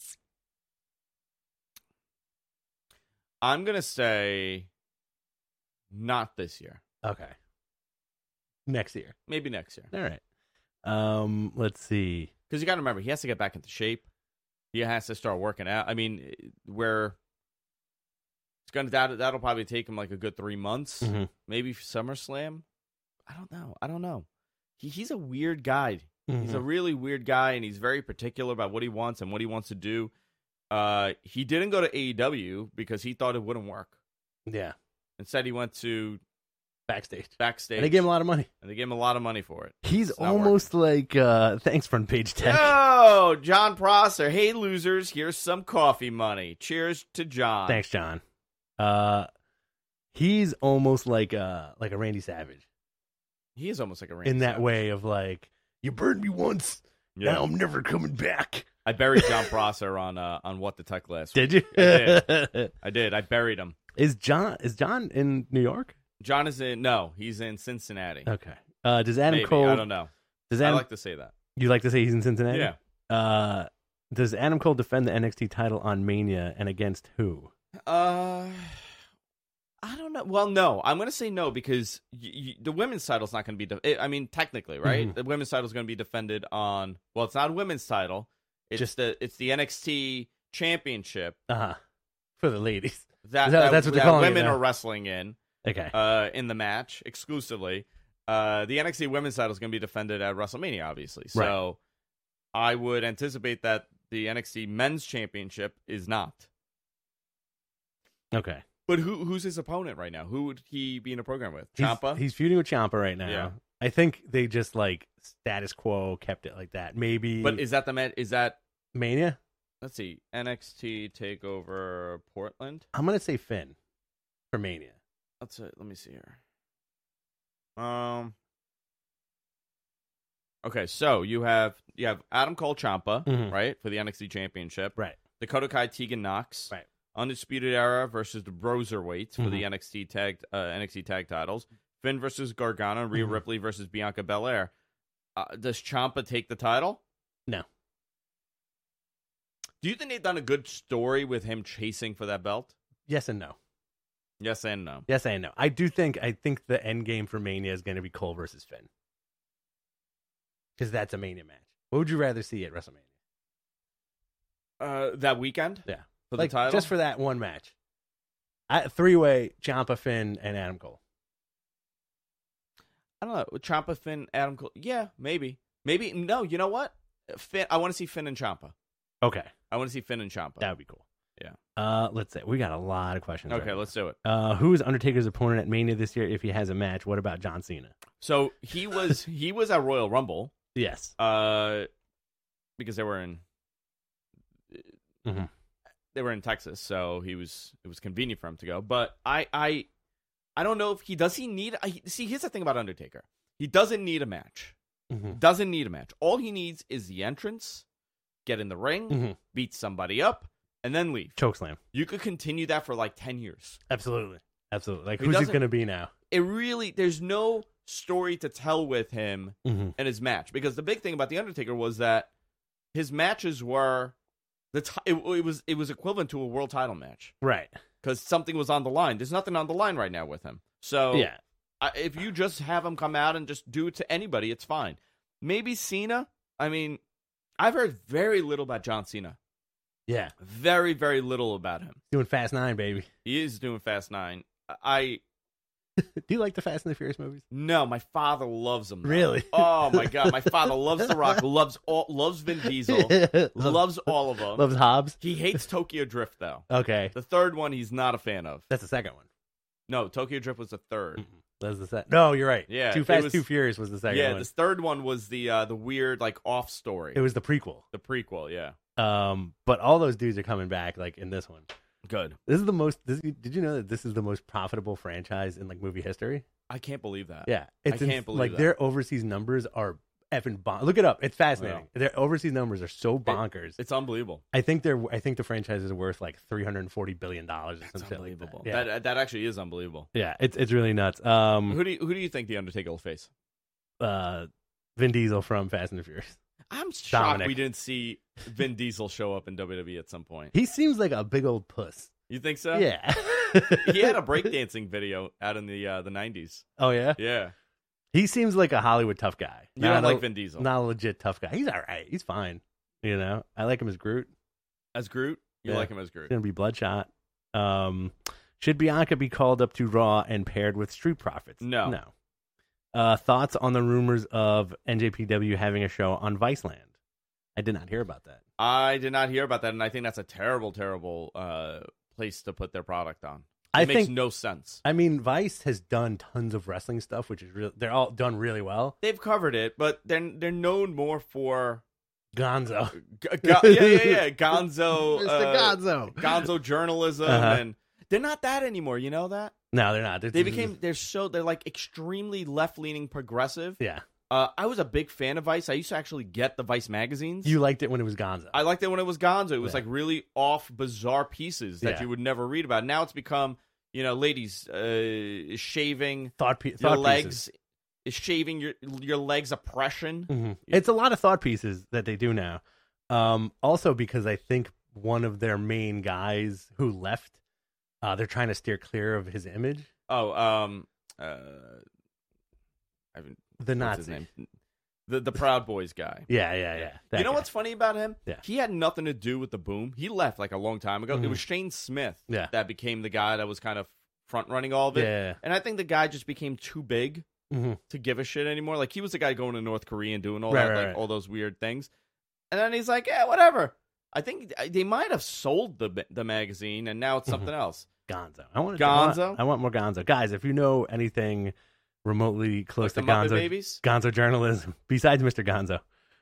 I'm going to say not this year. Okay. Next year. Maybe next year. All right. Um, let's see. Because you got to remember, he has to get back into shape. He has to start working out. I mean, where it's gonna that that'll probably take him like a good three months, Mhm. maybe for SummerSlam. I don't know. I don't know. He he's a weird guy. He's a Mhm. really weird guy, and he's very particular about what he wants and what he wants to do. Uh, he didn't go to A E W because he thought it wouldn't work. Yeah. Instead, he went to Backstage. backstage. And they gave him a lot of money. and they gave him a lot of money for it. He's It's not almost like, uh, thanks, front page tech. Yo, John Prosser. Hey, losers, here's some coffee money. Cheers to John. Thanks, John. Uh, he's almost like, uh, like a Randy Savage He is almost like a Randy in that Savage. way of like, you burned me once, Yeah. now I'm never coming back. I buried John Prosser on uh, on What the Tech last week. Did you? I I did. I buried him. Is John is John in New York? John is in. No, he's in Cincinnati. Okay. Uh, does Adam Maybe. Cole? I don't know. Does I Adam? like to say that. You like to say he's in Cincinnati? Yeah. Uh, does Adam Cole defend the N X T title on Mania and against who? Uh, I don't know. Well, no. I'm going to say no because y- y- the women's title's not going to be. De- I mean, technically, right? Mhm. The women's title's going to be defended on. Well, it's not a women's title. It's Just- the it's the N X T Championship Uh huh. For the ladies. that, Is that- that- that's what they're that calling it women now? are wrestling in. Okay. uh, in the match exclusively. Uh, the N X T Women's title is going to be defended at WrestleMania, obviously. So I would anticipate that the N X T Men's Championship is not. Okay. But who who's his opponent right now? Who would he be in a program with? He's- Ciampa? He's, feuding with Ciampa right now. Yeah. I think they just like status quo kept it like that. Maybe. But is that the man? Is that Mania? let's see, N X T Takeover Portland? I'm gonna say Finn for Mania. Let's see, let me see here. Um. Okay, so you have you have Adam Cole Ciampa, Mhm. right, for the N X T Championship. Right. Dakota Kai Tegan Knox. Right. Undisputed Era versus the Broserweights for Mhm. the N X T tag uh, N X T tag titles. Finn versus Gargano. Rhea Mhm. Ripley versus Bianca Belair. Uh, does Ciampa take the title? No. Do you think they've done a good story with him chasing for that belt? Yes and no. Yes and no. Yes and no. I do think I think the end game for Mania is going to be Cole versus Finn because that's a Mania match. What would you rather see at WrestleMania? Uh, that weekend? Yeah. For Like the title? just for that one match. I, three-way Ciampa, Finn, and Adam Cole. I don't know. Ciampa, Finn, Adam Cole. Yeah, maybe. Maybe. No, you know what? Finn. I want to see Finn and Ciampa. Okay, I want to see Finn and Ciampa. that would be cool. Yeah. Uh, let's say we got a lot of questions. Okay, right let's do it. now. Uh, who is Undertaker's opponent at Mania this year if he has a match? What about John Cena? So he was he was at Royal Rumble. Yes. Uh, because they were in Mhm. they were in Texas, so he was it was convenient for him to go. But I I I don't know if he does he need. I, see, here's the thing about Undertaker. He doesn't need a match. Mhm. Doesn't need a match. All he needs is the entrance, get in the ring, Mhm. beat somebody up, and then leave. Chokeslam. You could continue that for like ten years. Absolutely. Absolutely. Like He who's he doesn't- going to be now? It really there's no story to tell with him Mm-hmm. and his match, because the big thing about the Undertaker was that his matches were the t- it, it was it was equivalent to a world title match Right. because something was on the line. There's nothing on the line right now with him. So Yeah. I, if you just have him come out and just do it to anybody, it's fine. Maybe Cena. I mean, I've heard very little about John Cena. Yeah. Very very little about him. Doing Fast Nine, baby. He is doing Fast Nine. I Do you like the Fast and the Furious movies? no, my father loves them. though. Really? Oh my god, my father loves The Rock, loves all, loves Vin Diesel, loves all of them. Loves Hobbs. He hates Tokyo Drift though. Okay. The third one he's not a fan of. That's the second one. No, Tokyo Drift was the third. Mm-mm. That was the set. No, you're right. Yeah, Too it Fast, was- Too Furious was the second Yeah, one. this third one was the uh, the weird like off story. It was the prequel. the prequel. Yeah, Um, but all those dudes are coming back, like in this one. good. This is the most. This, did you know that this is the most profitable franchise in like movie history? I can't believe that. Yeah, it's I can't ins- believe like that. their overseas numbers are effing bon- Look it up. It's fascinating. Their overseas numbers are so bonkers. It's unbelievable. I think they're. I think the franchise is worth like three hundred and forty billion dollars or That's some shit like unbelievable. that. Yeah, That that actually is unbelievable. yeah. It's it's really nuts. Um, Who do you, who do you think the Undertaker will face? uh, Vin Diesel from Fast and the Furious. I'm shocked Dominic. we didn't see Vin Diesel show up in W W E at some point. He seems like a big old puss. You think so? Yeah. He had a breakdancing video out in the uh, the nineties. Oh yeah. Yeah. He seems like a Hollywood tough guy. You don't Not like a, Vin Diesel. Not a legit tough guy. He's all right. He's fine. You know, I like him as Groot. As Groot? You Yeah. like him as He's Groot. gonna be Bloodshot. Um, should Bianca be called up to Raw and paired with Street Profits? No. No. Uh, thoughts on the rumors of N J P W having a show on Viceland? I did not hear about that. I did not hear about that, and I think that's a terrible, terrible uh, place to put their product on. It I makes think. no sense. I mean, Vice has done tons of wrestling stuff, which is real. They're all done really well. They've covered it, but they're they're known more for Gonzo, G- G- yeah, yeah, yeah, Gonzo, Mister uh, Gonzo. Gonzo journalism, Uh-huh. and they're not that anymore. You know that No, they're not. They're, they became they're so they're like extremely left leaning progressive. Yeah, Uh, I was a big fan of Vice. I used to actually get the Vice magazines. you liked it when it was Gonzo. I liked it when it was Gonzo. It was Yeah. like really off, bizarre pieces that Yeah. you would never read about. Now it's become, you know, ladies uh, shaving thought, pe- your thought legs, is shaving your your legs oppression. hmm It's a lot of thought pieces that they do now. Um, also, because I think one of their main guys who left, uh, they're trying to steer clear of his image. Oh, um, uh, I haven't. The What's his Nazi. name? The the Proud Boys guy. Yeah, yeah, yeah. That You know guy. what's funny about him? Yeah. He had nothing to do with the boom. He left like a long time ago. It Mhm. was Shane Smith Yeah. that became the guy that was kind of front running all of it. Yeah. And I think the guy just became too big hmm to give a shit anymore. Like he was the guy going to North Korea and doing all Right, that, right, like right. all those weird things. And then he's like, yeah, whatever. I think they might have sold the the magazine, and now it's Mhm. something else. Gonzo. I want Gonzo? I want, I want more Gonzo. Guys, if you know anything remotely close Like to the Muppet Gonzo, Babies. Gonzo journalism, besides Mister Gonzo,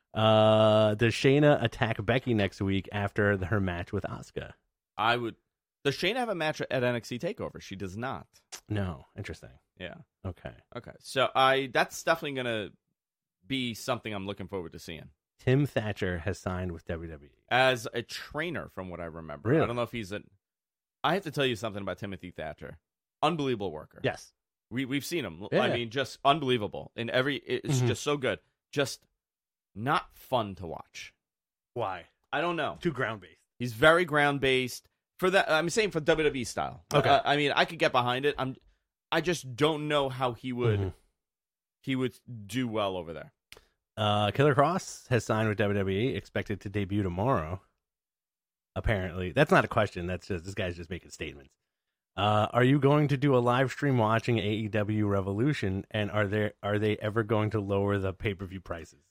uh, does Shayna attack Becky next week after the, her match with Asuka? I would. Does Shayna have a match at N X T Takeover? She does not. No. Interesting. Yeah. Okay. Okay. So I that's definitely gonna be something I'm looking forward to seeing Tim Thatcher has signed with W W E. as a trainer, from what I remember. Really? I don't know if he's a. I have to tell you something about Timothy Thatcher. Unbelievable worker. Yes. We we've seen him. Yeah. I mean, just unbelievable in every. It's Mhm. just so good. Just not fun to watch. Why? I don't know. Too ground based. He's very ground based for that. I'm saying for W W E style. Okay. Uh, I mean, I could get behind it. I'm. I just don't know how he would. Mhm. He would do well over there. Uh, Killer Cross has signed with W W E, expected to debut tomorrow. Apparently, that's not a question. That's just this guy's just making statements. Uh, are you going to do a live stream watching A E W Revolution? And are there are they ever going to lower the pay per view prices?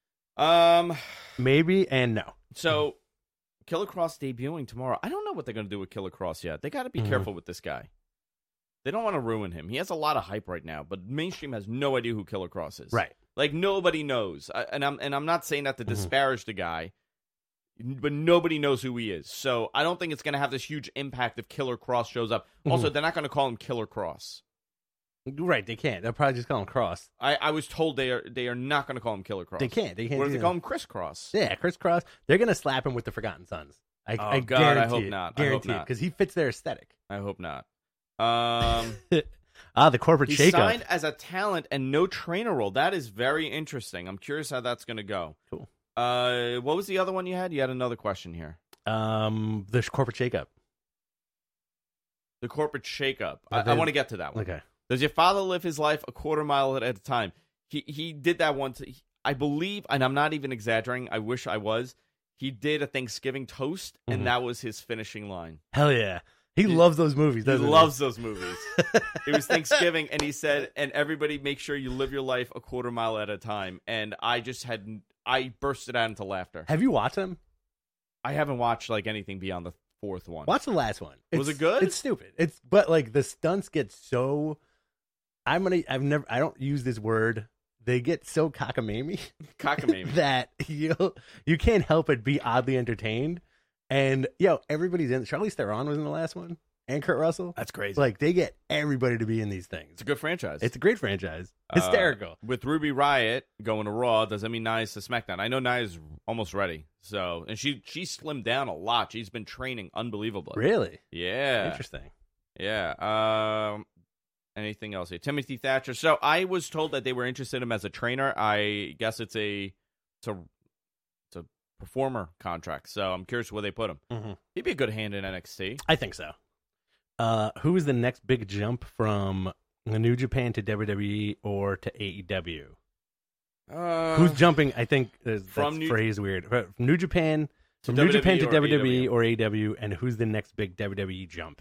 Um. Maybe and no. So, Killer Cross debuting tomorrow. I don't know what they're going to do with Killer Cross yet. They got to be Mhm. careful with this guy. They don't want to ruin him. He has a lot of hype right now, but mainstream has no idea who Killer Cross is. Right. Like nobody knows. I, and I'm and I'm not saying that to Mhm. disparage the guy, but nobody knows who he is. So I don't think it's going to have this huge impact if Killer Cross shows up. Also, they're not going to call him Killer Cross. Right. They can't. They'll probably just call him Cross. I, I was told they are they are not going to call him Killer Cross. They can't. They can't. What if do they that. call him Chris Cross? Yeah, Chris Cross. They're gonna slap him with the Forgotten Sons. I, Oh, I God, I guarantee hope it. not. I hope Guarantee it not. because he fits their aesthetic. I hope not. Um. Ah, the corporate He's shakeup. signed as a talent and no trainer role. That is very interesting. I'm curious how that's going to go. Cool. Uh, what was the other one you had? You had another question here. Um, the corporate shakeup. The corporate shakeup. Uh, I, I the- want to get to that one. Okay. Does your father live his life a quarter mile at a time? He he did that once. I believe, and I'm not even exaggerating. I wish I was. He did a Thanksgiving toast, Mhm. and that was his finishing line. Hell yeah. He, He- loves those movies. He Doesn't loves those movies. It was Thanksgiving, and he said, "And everybody, make sure you live your life a quarter mile at a time." And I just had, I bursted out into laughter. Have you watched them? I haven't watched like anything beyond the fourth one. Watch the last one. Was It's- it good? It's stupid. It's but like the stunts get so I'm gonna. I've never. I don't use this word. They get so cockamamie Cockamamie. that you you can't help but be oddly entertained. And yo, everybody's in. Charlize Theron was in the last one, and Kurt Russell. That's crazy. Like they get everybody to be in these things. It's a good franchise. It's a great franchise. Hysterical. Uh, with Ruby Riott going to Raw, does that mean Nia's to SmackDown? I know Nia's almost ready. So, and she she slimmed down a lot. She's been training unbelievably. Really? Yeah. Interesting. Yeah. Um. Anything else here? Timothy Thatcher. So I was told that they were interested in him as a trainer. I guess it's a it's a it's a performer contract. So I'm curious where they put him. Mm-hmm. He'd be a good hand in N X T. I think so. Uh, who is the next big jump from the New Japan to W W E or to A E W? Uh, Who's jumping? I think is, from that's New- phrase weird. From New Japan, from New W W E Japan to or W W E A E W? or A E W, and who's the next big W W E jump?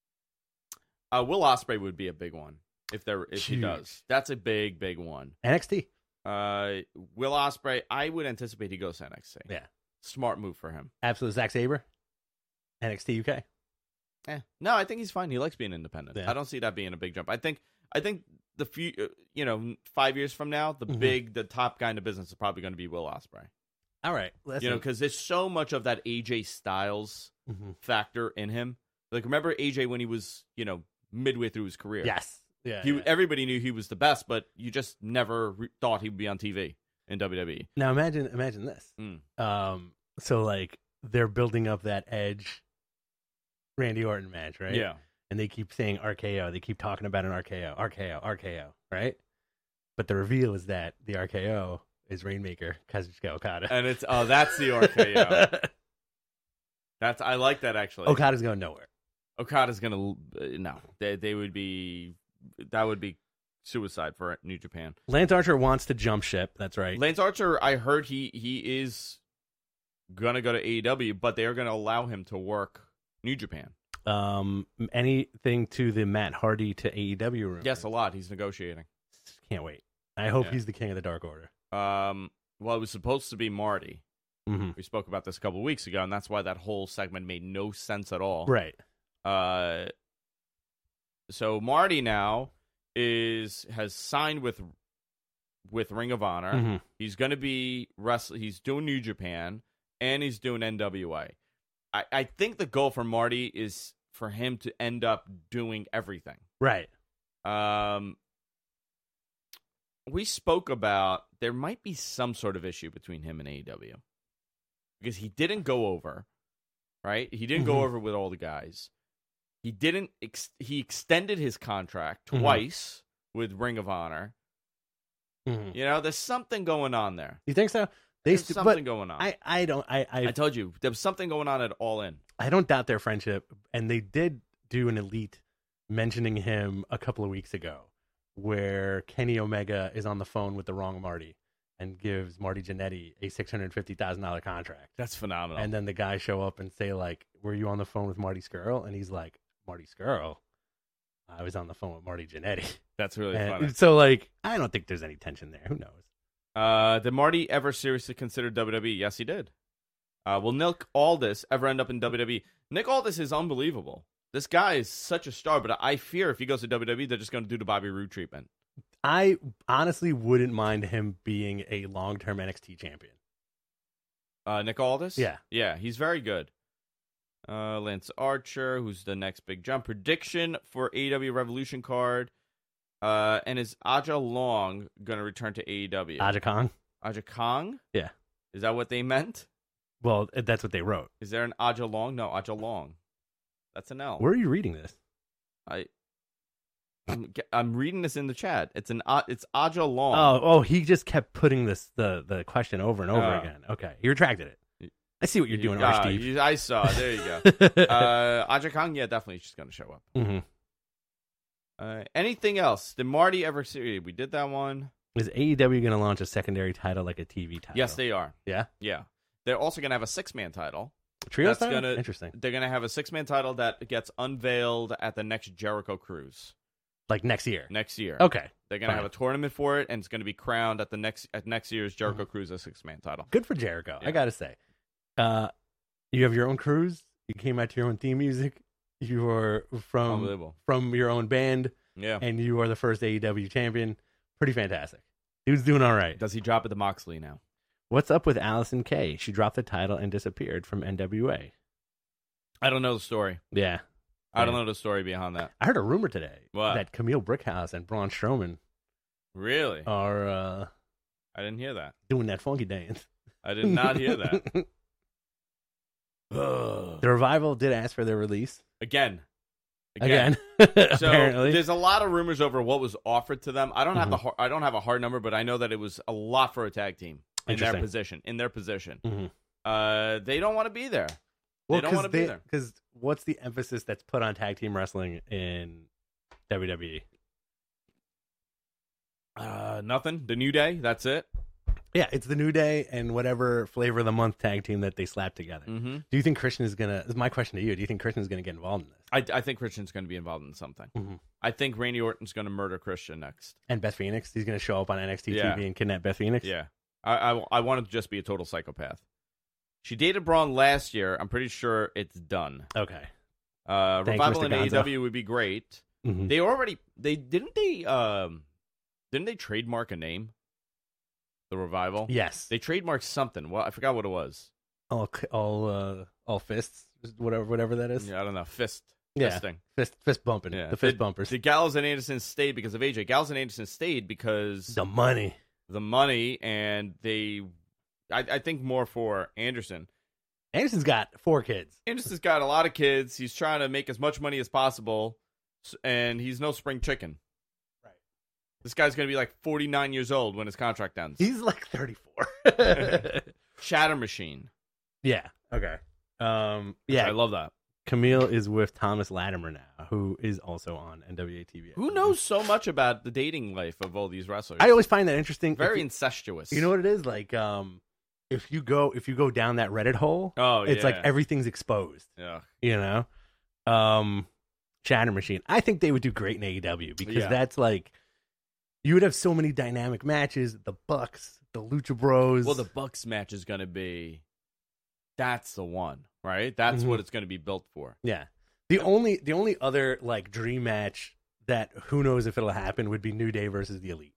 Uh, Will Ospreay would be a big one if there if he Huge. does. That's a big big one. N X T. Uh, Will Ospreay. I would anticipate he goes to N X T. Yeah, Smart move for him. absolute Zack Sabre. N X T U K. Eh. No, I think he's fine. He likes being independent. Yeah. I don't see that being a big jump. I think I think the few uh, you know five years from now, the Mhm. big the top guy in the business is probably going to be Will Ospreay. All right, let's You know, because there's so much of that A J Styles mm-hmm. factor in him. Like remember A J when he was you know midway through his career. yes, yeah, He yeah. everybody knew he was the best, but you just never re- thought he would be on T V in W W E. Now imagine, imagine this. Mm. Um, so like they're building up that Edge, Randy Orton match, right? Yeah. And they keep saying R K O. They keep talking about an R K O, R K O, R K O, right? But the reveal is that the R K O is Rainmaker Kazuchika Okada. And it's oh, that's the R K O. That's I like that actually. Okada's going nowhere. Okada's gonna uh, no. They they would be that would be suicide for New Japan. Lance Archer wants to jump ship. That's right. Lance Archer, I heard he he is gonna go to A E W, but they are gonna allow him to work New Japan. Um, anything to the Matt Hardy to A E W room? Yes, a lot. He's negotiating. Can't wait. I hope Yeah. he's the king of the Dark Order. Um, well, it was supposed to be Marty. Mm-hmm. We spoke about this a couple of weeks ago, and that's why that whole segment made no sense at all. Right. Uh, so Marty now is has signed with with Ring of Honor. Mm-hmm. He's going to be wrestling. He's doing New Japan, and he's doing N W A. I, I think the goal for Marty is for him to end up doing everything. Right. Um, we spoke about there might be some sort of issue between him and A E W because he didn't go over, right? He didn't Mm-hmm. go over with all the guys. He didn't. Ex- he extended his contract Mhm. twice with Ring of Honor. Mm-hmm. You know, there's something going on there. You think so? They There's st- something but going on. I, I don't I I, I told you there was something going on at All In. I don't doubt their friendship, and they did do an elite mentioning him a couple of weeks ago, where Kenny Omega is on the phone with the wrong Marty and gives Marty Jannetty a six hundred fifty thousand dollar contract, That's phenomenal. and then the guys show up and say like, "Were you on the phone with Marty Skrull?" And he's like, "Marty Skrull, I was on the phone with Marty Jannetty." That's really And funny. so like, I don't think there's any tension there. Who knows? Uh, did Marty ever seriously consider W W E? Yes, he did. Uh, will Nick Aldis ever end up in W W E? Nick Aldis is unbelievable. This guy is such a star, but I fear if he goes to W W E, they're just going to do the Bobby Roode treatment. I honestly wouldn't mind him being a long term N X T champion. Uh, Nick Aldis? Yeah. Yeah, he's very good. Uh, Lance Archer, who's the next big jump. Prediction for A E W Revolution card. Uh, and is Aja Long going to return to A E W? Aja Kong? Aja Kong? Yeah. Is that what they meant? Well, that's what they wrote. Is there an Aja Long? No, Aja Long. That's an L. Where are you reading this? I, I'm, ge- I'm reading this in the chat. It's an A- it's Aja Long. Oh, oh, he just kept putting this the, the question over and over Oh. again. Okay, he retracted it. I see what you're doing, Yeah, Arch Steve. you- I saw. There you go. uh, Aja Kong, yeah, definitely she's going to show up. hmm Uh, anything else? Did Marty ever see? We did that one. Is A E W going to launch a secondary title like a T V title? Yes, they are. Yeah? Yeah. They're also going to have a six-man title. Trios That's title? gonna- Interesting. They're going to have a six-man title that gets unveiled at the next Jericho Cruise Like next year. next year. Okay. They're going to have fine. a tournament for it, and it's going to be crowned at the next at next year's Jericho Cruise a six-man title. Good for Jericho, Yeah. I got to say. Uh, you have your own cruise. You came out to your own theme music. You are from Unbelievable. from your own band. Yeah. and you are the first A E W champion. Pretty fantastic. Dude's doing all right. Does he drop it to Moxley now? What's up with Allison Kay? She dropped the title and disappeared from N W A. I don't know the story. Yeah. I don't Yeah. know the story behind that. I heard a rumor today What? that Camille Brickhouse and Braun Strowman Really? are uh, I didn't hear that. doing that funky dance. I did not hear that. The Revival did ask for their release Again. again. So apparently, there's a lot of rumors over what was offered to them. I don't have Mhm. the har- I don't have a hard number, but I know that it was a lot for a tag team in their Interesting. position. In their position, Mhm. uh, they don't want to be there. well, they don't want to be they, there. because what's the emphasis that's put on tag team wrestling in W W E? Uh, nothing. The New Day. That's it. Yeah, it's the New Day and whatever flavor of the month tag team that they slap together. Mm-hmm. Do you think Christian is gonna? This is my question to you. Do you think Christian is gonna get involved in this? I, I think Christian's going to be involved in something. Mhm. I think Randy Orton's going to murder Christian next. And Beth Phoenix, he's gonna show up on N X T Yeah. T V and kidnap Beth Phoenix. Yeah, I, I, I want him to just be a total psychopath. She dated Braun last year. I'm pretty sure it's done. Okay. Uh, Thanks, Revival Mister in A E Gonzo. W would be great. Mhm. They already they didn't they um didn't they trademark a name? The Revival. Yes. They trademarked something. Well, I forgot what it was. all all uh, all fists, whatever whatever that is. Yeah, I don't know. Fist. Yeah. Fisting. Fist fist bumping. Yeah. The fist Did- bumpers. The Gallows and Anderson stayed because of A J. Gallows and Anderson stayed because the money. the money, and they. I, I think more for Anderson. Anderson's got four kids. Anderson's got a lot of kids. He's trying to make as much money as possible, s- and he's no spring chicken. Right. This guy's going to be like forty-nine years old when his contract ends. He's like thirty-four. Shatter Machine. yeah. Okay. Um. Yeah. I love that. Camille is with Thomas Latimer now, who is also on N W A T V. Who knows so much about the dating life of all these wrestlers? I always find that interesting. Very If you, incestuous. you know what it is like? Um, if you go if you go down that Reddit hole, Oh, it's yeah. like everything's exposed. Yeah. You know. Um, Shatter Machine. I think they would do great in A E W because Yeah. that's like you would have so many dynamic matches. The Bucks, the Lucha Bros. Well, the Bucks match is going to be. That's the one, right? That's Mhm. what it's going to be built for. yeah. The only the only other like dream match that who knows if it'll happen would be New Day versus the Elite.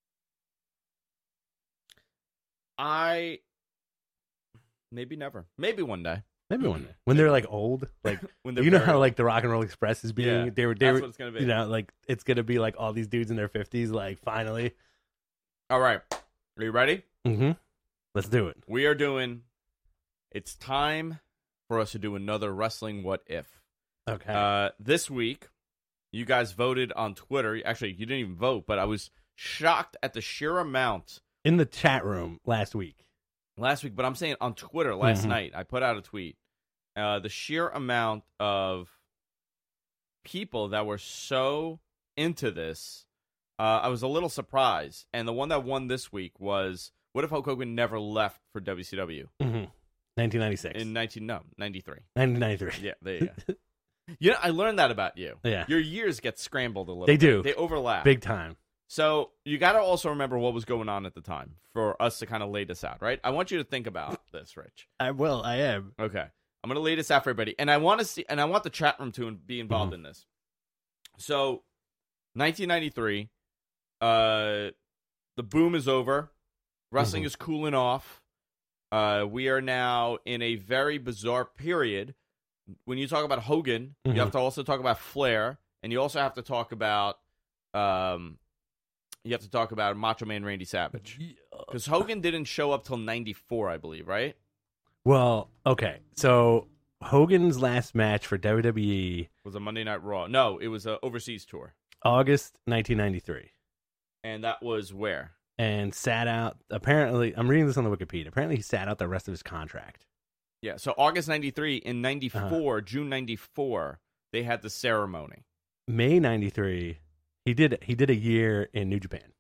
I. Maybe never. Maybe one day. Maybe one day when they're like old, like When they're you know very how old. like the Rock and Roll Express is being Yeah, they were they That's were what it's going to be. you know like it's gonna be like all these dudes in their fifties like finally. All right. Are you ready? Mm-hmm. Let's do it. We are doing. It's time for us to do another Wrestling What If. Okay. Uh, this week, you guys voted on Twitter. Actually, you didn't even vote, but I was shocked at the sheer amount In the chat room last week. last week. But I'm saying on Twitter last Mhm. night, I put out a tweet. Uh, the sheer amount of people that were so into this, uh, I was a little surprised. And the one that won this week was, what if Hulk Hogan never left for W C W Mm-hmm. nineteen ninety-six. in nineteen no ninety-three? nineteen ninety-three. Yeah, there you go. You know, I learned that about you. Yeah. Your years get scrambled a little They bit. do. They overlap. Big time. So you got to also remember what was going on at the time for us to kind of lay this out, right? I want you to think about this, Rich. I will. I am. Okay. I'm going to lay this out for everybody. And I want to see, and I want the chat room to be involved Mhm. in this. So nineteen ninety-three, uh, the boom is over. Wrestling Mhm. is cooling off. Uh, we are now in a very bizarre period. When you talk about Hogan, Mhm. you have to also talk about Flair, and you also have to talk about, um, you have to talk about Macho Man Randy Savage, because Hogan didn't show up till ninety-four, I believe, right? Well, okay. So Hogan's last match for W W E, Was a Monday Night Raw. No, it was an overseas tour, August nineteen ninety-three. and that was where. And sat out, apparently, I'm reading this on the Wikipedia. Apparently, he sat out the rest of his contract. Yeah, so August ninety-three, in Uh-huh. ninety-four, June ninety-four, they had the ceremony. May ninety-three, he did he did a year in New Japan.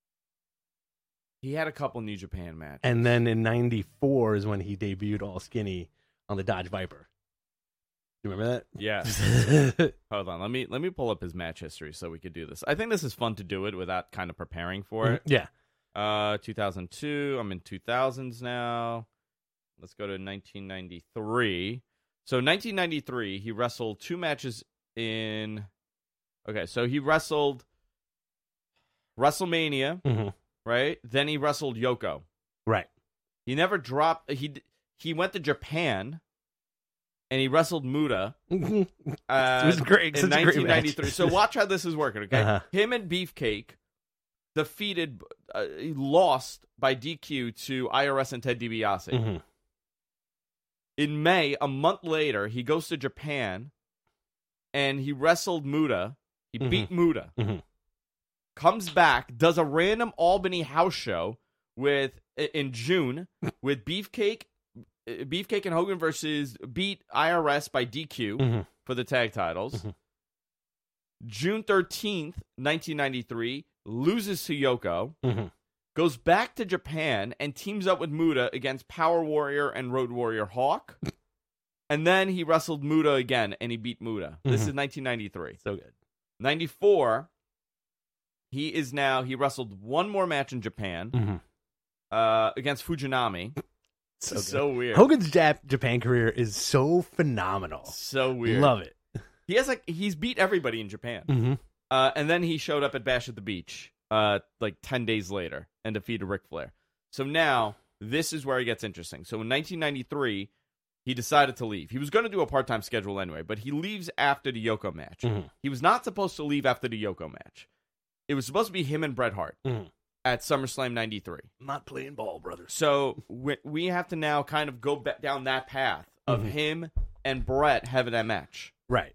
He had a couple New Japan matches. And then in ninety-four is when he debuted all skinny on the Dodge Viper. You remember Yes. that? Hold on, let me let me pull up his match history so we could do this. I think this is fun to do it without kind of preparing for it. Yeah. Uh, two thousand two. I'm in two thousands now. Let's go to nineteen ninety-three. So nineteen ninety-three, he wrestled two matches in. Okay, so he wrestled WrestleMania, Mm-hmm. right? Then he wrestled Yoko. Right. He never dropped. He he went to Japan, and he wrestled Muta. Mm-hmm. Uh, It was great. in Such a great nineteen ninety-three. match. So watch how this is working. Okay, Uh-huh. him and Beefcake defeated, uh, he lost by D Q to I R S and Ted DiBiase. Mm-hmm. In May, a month later, he goes to Japan, and he wrestled Muta. He Mhm. beat Muta. Mhm. Comes back, does a random Albany house show with in June with Beefcake, Beefcake and Hogan versus beat I R S by D Q Mhm. for the tag titles. Mhm. June thirteenth, nineteen ninety-three, loses to Yoko, Mm-hmm. goes back to Japan and teams up with Muta against Power Warrior and Road Warrior Hawk. And then he wrestled Muta again and he beat Muta. This Mhm. is nineteen ninety-three. So good. ninety-four, he is now, he wrestled one more match in Japan Mm-hmm. uh, against Fujinami. So, This is so weird. Hogan's Jap- Japan career is so phenomenal. So weird. Love it. He has like, he's beat everybody in Japan. Mm-hmm. Uh, and then he showed up at Bash at the Beach uh, like ten days later and defeated Ric Flair. So now, this is where it gets interesting. So in nineteen ninety-three, he decided to leave. He was going to do a part-time schedule anyway, but he leaves after the Yoko match. Mm-hmm. He was not supposed to leave after the Yoko match. It was supposed to be him and Bret Hart Mm-hmm. at SummerSlam ninety-three. Not playing ball, brothers. So we, we have to now kind of go back down that path of Mhm. him and Bret having that match. Right.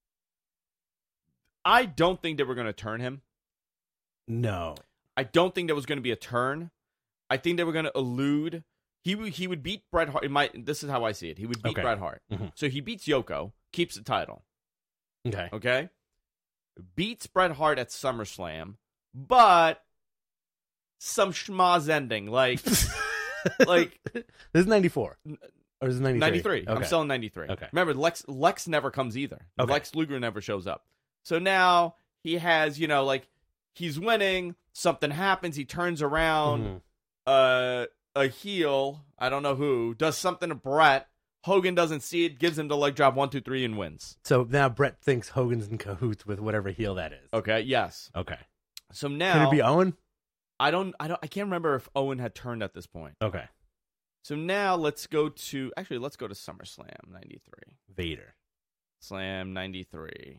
I don't think they were going to turn him. No. I don't think there was going to be a turn. I think they were going to elude. He would he would beat Bret Hart. It might, this is how I see it. He would beat Okay. Bret Hart. Mhm. So he beats Yoko, keeps the title. Okay. Okay? Beats Bret Hart at SummerSlam, but some schmaz ending. Like, like This is ninety-four. Or is it ninety-three? ninety-three. Okay. I'm still in ninety-three. Okay. Remember, Lex Lex never comes either. Okay. Lex Luger never shows up. So now he has, you know, like, he's winning. Something happens. He turns around. Mhm. Uh, a heel, I don't know who, does something to Bret. Hogan doesn't see it, gives him the leg drop one, two, three, and wins. So now Brett thinks Hogan's in cahoots with whatever heel that is. Okay, yes. Okay. So now Can it be Owen? I don't, I don't, I can't remember if Owen had turned at this point. Okay. So now let's go to, actually, let's go to SummerSlam ninety-three. Vader. Slam ninety-three.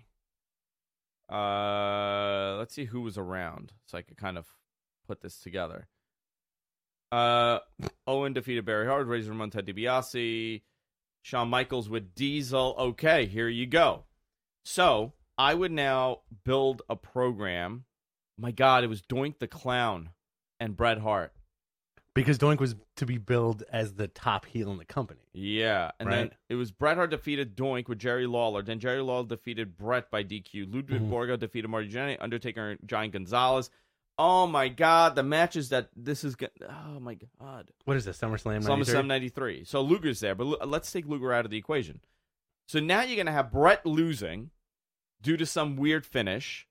Uh, let's see who was around so I could kind of put this together. Uh, Owen defeated Barry Hart, Razor Ramon, Ted DiBiase, Shawn Michaels with Diesel. Okay, here you go. So I would now build a program. My God, it was Doink the Clown and Bret Hart. Because Doink was to be billed as the top heel in the company. Yeah, and then Right. it was Bret Hart defeated Doink with Jerry Lawler. Then Jerry Lawler defeated Bret by D Q. Ludwig Mhm. Borga defeated Marty Jannetty. Undertaker and Giant Gonzalez. Oh my God, the matches that this is. Go- oh my God, What is this? SummerSlam ninety-three? SummerSlam ninety-three. So Luger's there, but Lu- let's take Luger out of the equation. So now you're gonna have Bret losing due to some weird finish.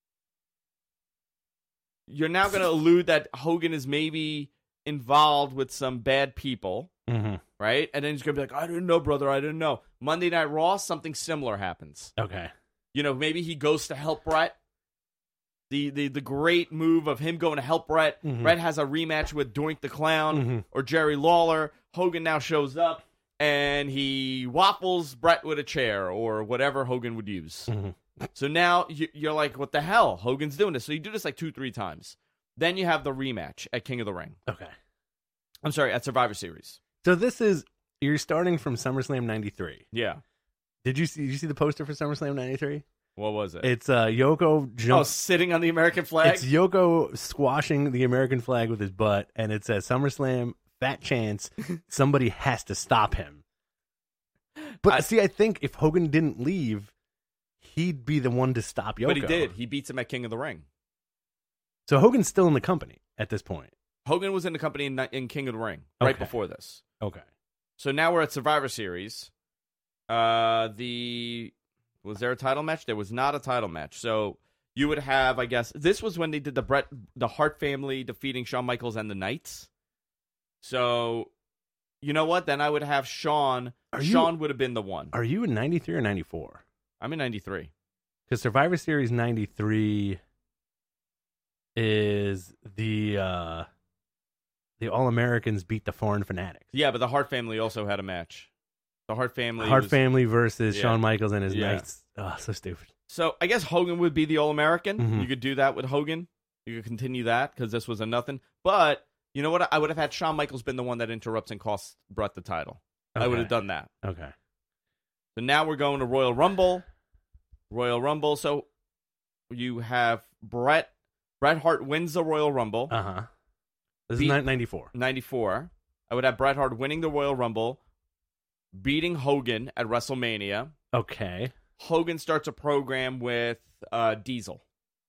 You're now gonna allude that Hogan is maybe involved with some bad people. Mm-hmm. Right? And then he's going to be like, I didn't know, brother. I didn't know. Monday Night Raw, something similar happens. Okay. You know, maybe he goes to help Bret. The the the great move of him going to help Bret. Mhm. Bret has a rematch with Doink the Clown Mhm. or Jerry Lawler. Hogan now shows up and he waffles Bret with a chair or whatever Hogan would use. Mhm. So now you- you're like, what the hell? Hogan's doing this. So you do this like two, three times. Then you have the rematch at King of the Ring. Okay. I'm sorry, at Survivor Series. So this is, you're starting from SummerSlam ninety-three. Yeah. Did you see, did you see the poster for SummerSlam ninety-three? What was it? It's uh, Yoko Oh, jump. sitting on the American flag? It's Yoko squashing the American flag with his butt, and it says SummerSlam, fat chance, somebody has to stop him. But I- see, I think if Hogan didn't leave, he'd be the one to stop Yoko. But he did. He beats him at King of the Ring. So Hogan's still in the company at this point. Hogan was in the company in, in King of the Ring right Okay. before this. Okay. So now we're at Survivor Series. Uh, the was there a title match? There was not a title match. So you would have, I guess, this was when they did the Bret, the Hart family defeating Shawn Michaels and the Knights. So you know what? Then I would have Shawn. Are you- Shawn would have been the one. Are you in ninety-three or ninety-four? I'm in ninety-three. Because Survivor Series ninety-three is the uh, the All Americans beat the Foreign Fanatics. Yeah, but the Hart family also had a match. The Hart family. Hart was, family versus yeah. Shawn Michaels and his Yeah. Knights. Oh, so stupid. So I guess Hogan would be the All American. Mhm. You could do that with Hogan. You could continue that because this was a nothing. But you know what? I would have had Shawn Michaels been the one that interrupts and costs Brett the title. I would have done that. Okay. So now we're going to Royal Rumble. Royal Rumble. So you have Brett. Bret Hart wins the Royal Rumble. Uh huh. This Beat- is ninety-four. ninety-four. I would have Bret Hart winning the Royal Rumble, beating Hogan at WrestleMania. Okay. Hogan starts a program with uh, Diesel.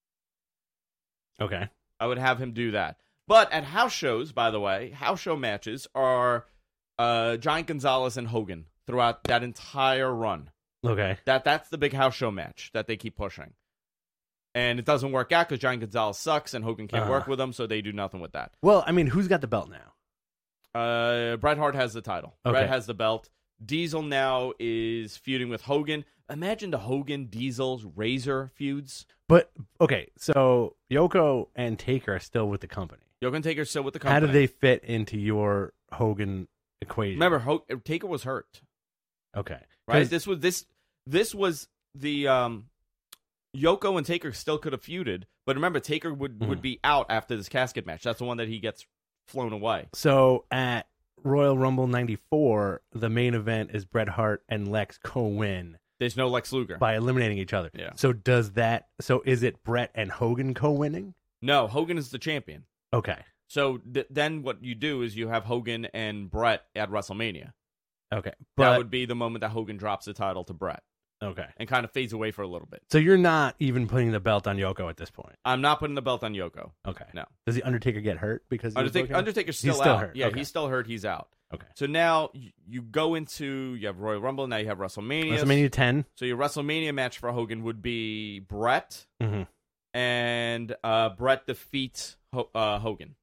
Okay. I would have him do that. But at house shows, by the way, house show matches are uh, Giant Gonzalez and Hogan throughout that entire run. Okay. That That's the big house show match that they keep pushing. And it doesn't work out because Giant Gonzalez sucks and Hogan can't Uh-huh. work with him, so they do nothing with that. Well, I mean, who's got the belt now? Uh, Bret Hart has the title. Okay. Bret has the belt. Diesel now is feuding with Hogan. Imagine the Hogan Diesel Razor feuds. But okay, so Yoko and Taker are still with the company. Yoko and Taker still with the company. How do they fit into your Hogan equation? remember? Ho- Taker was hurt, Okay. right? 'Cause- This was this this was the um, Yoko and Taker still could have feuded, but remember Taker would Mhm. would be out after this casket match. That's the one that he gets flown away. So at Royal Rumble ninety-four, the main event is Bret Hart and Lex co-win There's no Lex Luger. by eliminating each other. Yeah. So does that? So is it Bret and Hogan co-winning? No, Hogan is the champion. Okay. So th- then what you do is you have Hogan and Brett at WrestleMania. Okay. that But would be the moment that Hogan drops the title to Brett okay. and kind of fades away for a little bit. So you're not even putting the belt on Yoko at this point. I'm not putting the belt on Yoko. Okay. No. Does the Undertaker get hurt because he was Undertaker, booking? Undertaker's still He's still out. hurt. Yeah, Okay. he's still hurt. He's out. Okay. So now you, you go into, you have Royal Rumble, now you have WrestleMania. WrestleMania ten. So your WrestleMania match for Hogan would be Brett, Mm-hmm. and uh, Brett defeats Ho- uh, Hogan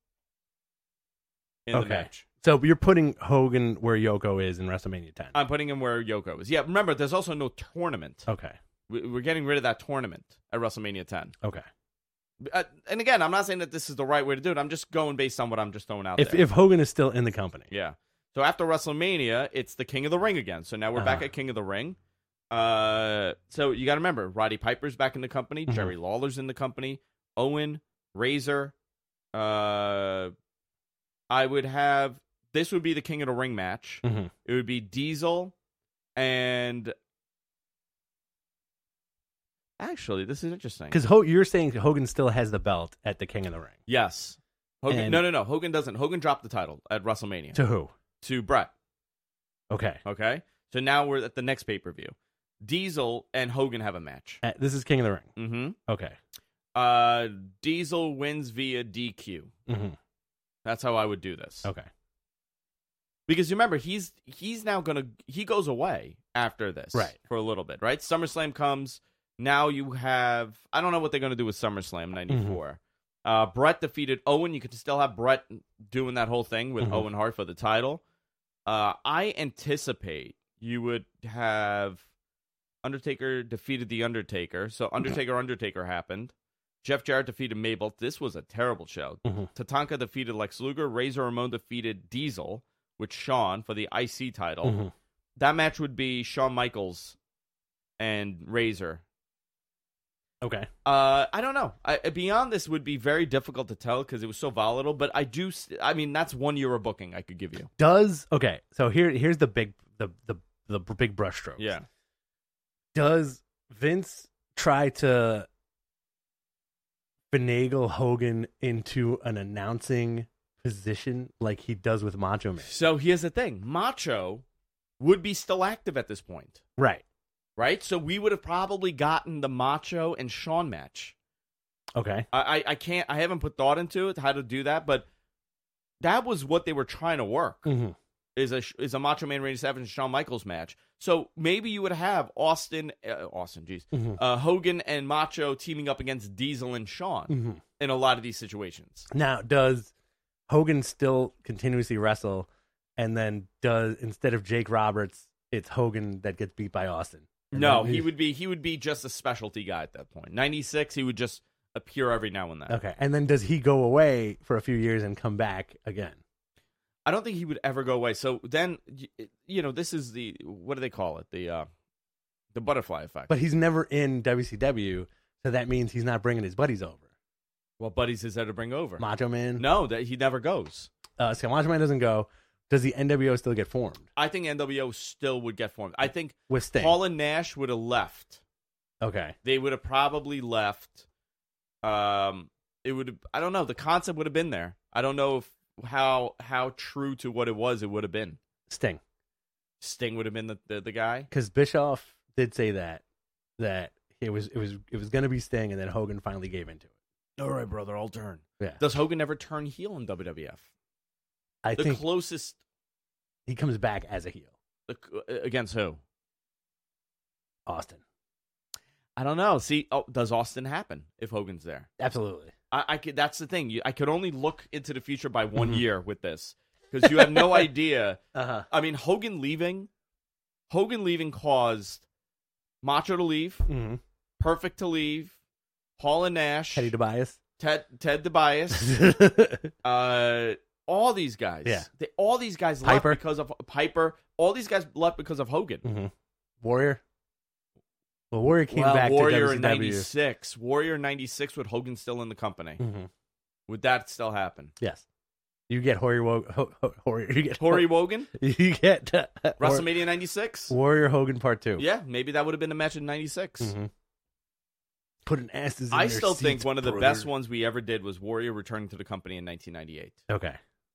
in the Okay. match. So you're putting Hogan where Yoko is in WrestleMania ten. I'm putting him where Yoko is. Yeah, remember, there's also no tournament. Okay. We- We're getting rid of that tournament at WrestleMania ten. Okay. Uh, and again, I'm not saying that this is the right way to do it. I'm just going based on what I'm just throwing out If there. if Hogan is still in the company. Yeah. So after WrestleMania, it's the King of the Ring again. So now we're back Uh-huh. at King of the Ring. Uh, so you got to remember, Roddy Piper's back in the company. Mhm. Jerry Lawler's in the company. Owen, Razor. Uh, I would have, this would be the King of the Ring match. Mm-hmm. It would be Diesel and, actually, this is interesting. Because Ho- you're saying Hogan still has the belt at the King of the Ring. Yes. Hogan, And- no, no, no. Hogan doesn't. Hogan dropped the title at WrestleMania To who? to Brett. Okay. Okay? So now we're at the next pay-per-view. Diesel and Hogan have a match. Uh, this is King of the Ring. Mm-hmm. Okay. Uh, Diesel wins via D Q. Mm-hmm. That's how I would do this. Okay. Because remember, he's he's now gonna he goes away after this, Right. for a little bit, right? SummerSlam comes. Now you have, I don't know what they're gonna do with SummerSlam ninety-four. Uh, Brett defeated Owen. You could still have Brett doing that whole thing with Mhm. Owen Hart for the title. Uh, I anticipate you would have Undertaker defeated the Undertaker. So Undertaker Undertaker happened. Jeff Jarrett defeated Mabel. This was a terrible show. Mhm. Tatanka defeated Lex Luger. Razor Ramon defeated Diesel with Shawn for the I C title. Mhm. That match would be Shawn Michaels and Razor. Okay. Uh, I don't know. I, beyond this would be very difficult to tell because it was so volatile. But I do. st- I mean, that's one year of booking I could give you. Does okay? So here, here's the big, the the the big brushstrokes. Yeah. Does Vince try to finagle Hogan into an announcing position like he does with Macho Man? So here's the thing: Macho would be still active at this point, Right. right? So we would have probably gotten the Macho and Shawn match. Okay. I, I, I can't. I haven't put thought into it how to do that, but that was what they were trying to work. Mm-hmm. Is a is a Macho Man Randy Savage and Shawn Michaels match. So maybe you would have Austin, uh, Austin, geez, Mm-hmm. uh, Hogan and Macho teaming up against Diesel and Shawn Mm-hmm. in a lot of these situations. Now, does Hogan still continuously wrestle, and then does instead of Jake Roberts, it's Hogan that gets beat by Austin? And No, then he would be he would be just a specialty guy at that point. ninety-six, he would just appear every now and then. Okay, and then does he go away for a few years and come back again? I don't think he would ever go away. So then, y- you know, this is the what do they call it? The uh, the butterfly effect. But he's never in W C W, so that means he's not bringing his buddies over. Well, buddies is there to bring over? Macho Man. No, that he never goes. Uh, so Macho Man doesn't go. Does the N W O still get formed I think N W O still would get formed. I think with Sting? Paul and Nash would have left. Okay. They would have probably left. Um, it would. I don't know. The concept would have been there. I don't know if how how true to what it was it would have been. Sting. Sting would have been the the, the guy. Because Bischoff did say that that it was it was it was going to be Sting, and then Hogan finally gave into it. All right, brother, I'll turn. Yeah. Does Hogan ever turn heel in W W F? I The think closest he comes back as a heel. the, against who? Austin. I don't know. See, oh, does Austin happen if Hogan's there? Absolutely. I, I could. That's the thing. You, I could only look into the future by one Mhm. year with this because you have no idea. Uh huh. I mean, Hogan leaving, Hogan leaving caused Macho to leave, Mm-hmm. Perfect to leave, Hall and Nash, Teddy DeBias. Ted Ted DeBias, uh, all these guys. Yeah. They, all these guys Piper. left because of Piper. All these guys left because of Hogan. Mm-hmm. Warrior. Well, Warrior came well, back Warrior to in W C W. ninety-six. Warrior in ninety-six with Hogan still in the company. Mm-hmm. Would that still happen? Yes. You get Warrior. Wo- Ho- Ho- Warrior. You get Hory Wogan? You get uh, WrestleMania ninety-six? Warrior Hogan Part Two. Yeah, maybe that would have been a match in ninety-six. Mm-hmm. Putting asses in I their still think seats, one of the brother. best ones we ever did was Warrior returning to the company in nineteen ninety-eight. Okay.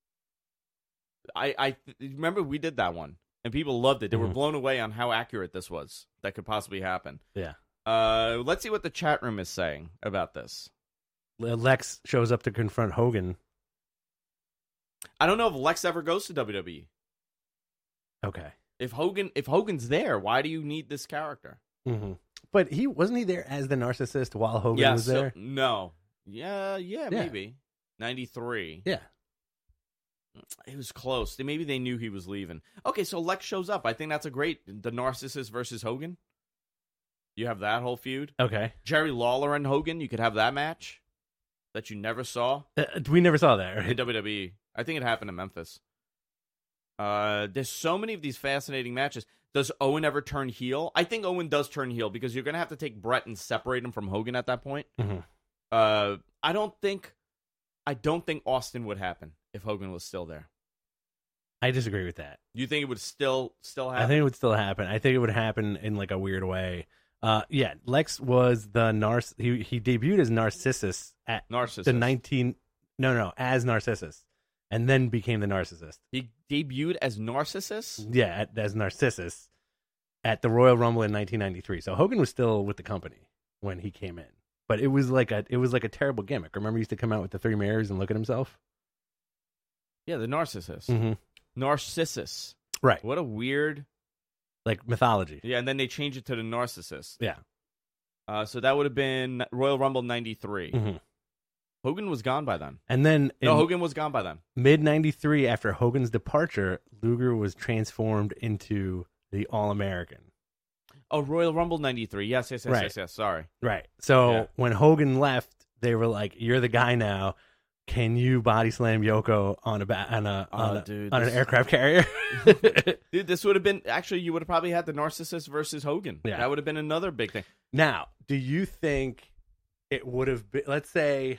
I, I remember we did that one, and people loved it. They were Mhm. blown away on how accurate this was. That could possibly happen. Yeah. Uh, let's see what the chat room is saying about this. Lex shows up to confront Hogan. I don't know if Lex ever goes to W W E. Okay. If Hogan, if Hogan's there, why do you need this character? Mm-hmm. But he wasn't he there as the narcissist while Hogan yeah, was so- there? no. Yeah, yeah, Yeah. maybe. ninety-three. Yeah. It was close. They- Maybe they knew he was leaving. Okay, so Lex shows up. I think that's a great... The Narcissist versus Hogan. You have that whole feud. Okay. Jerry Lawler and Hogan, you could have that match that you never saw Uh, we never saw that, in right? W W E. I think it happened in Memphis. Uh, there's so many of these fascinating matches. Does Owen ever turn heel? I think Owen does turn heel because you're going to have to take Brett and separate him from Hogan at that point. Mm-hmm. Uh, I don't think... I don't think Austin would happen if Hogan was still there. I disagree with that. You think it would still still happen? I think it would still happen. I think it would happen in like a weird way. Uh, yeah, Lex was the Narc. He he debuted as Narcissus at Narcissist. the nineteen. No, no, as Narcissus, and then became the Narcissist. He debuted as Narcissus? Yeah, at, as Narcissus at the Royal Rumble in nineteen ninety-three. So Hogan was still with the company when he came in, but it was like a it was like a terrible gimmick. Remember, he used to come out with the three mirrors and look at himself. Yeah, the Narcissus. Mm-hmm. Narcissus. Right, What a weird... like mythology. Yeah, and then they changed it to the Narcissus. Yeah. Uh, so that would have been Royal Rumble ninety-three. Mm-hmm. Hogan was gone by then. And then in No, Hogan was gone by then. mid ninety-three, after Hogan's departure, Luger was transformed into the All American. Oh, Royal Rumble ninety-three. Yes, yes, yes, Right. yes, yes. Sorry. Right. So Yeah. when Hogan left, they were like, "You're the guy now. Can you body slam Yoko on a ba- on a on, Oh, a, dude, on this- an aircraft carrier?" Dude, this would have been... Actually, you would have probably had the Narcissus versus Hogan. Yeah. That would have been another big thing. Now, do you think it would have been? Let's say,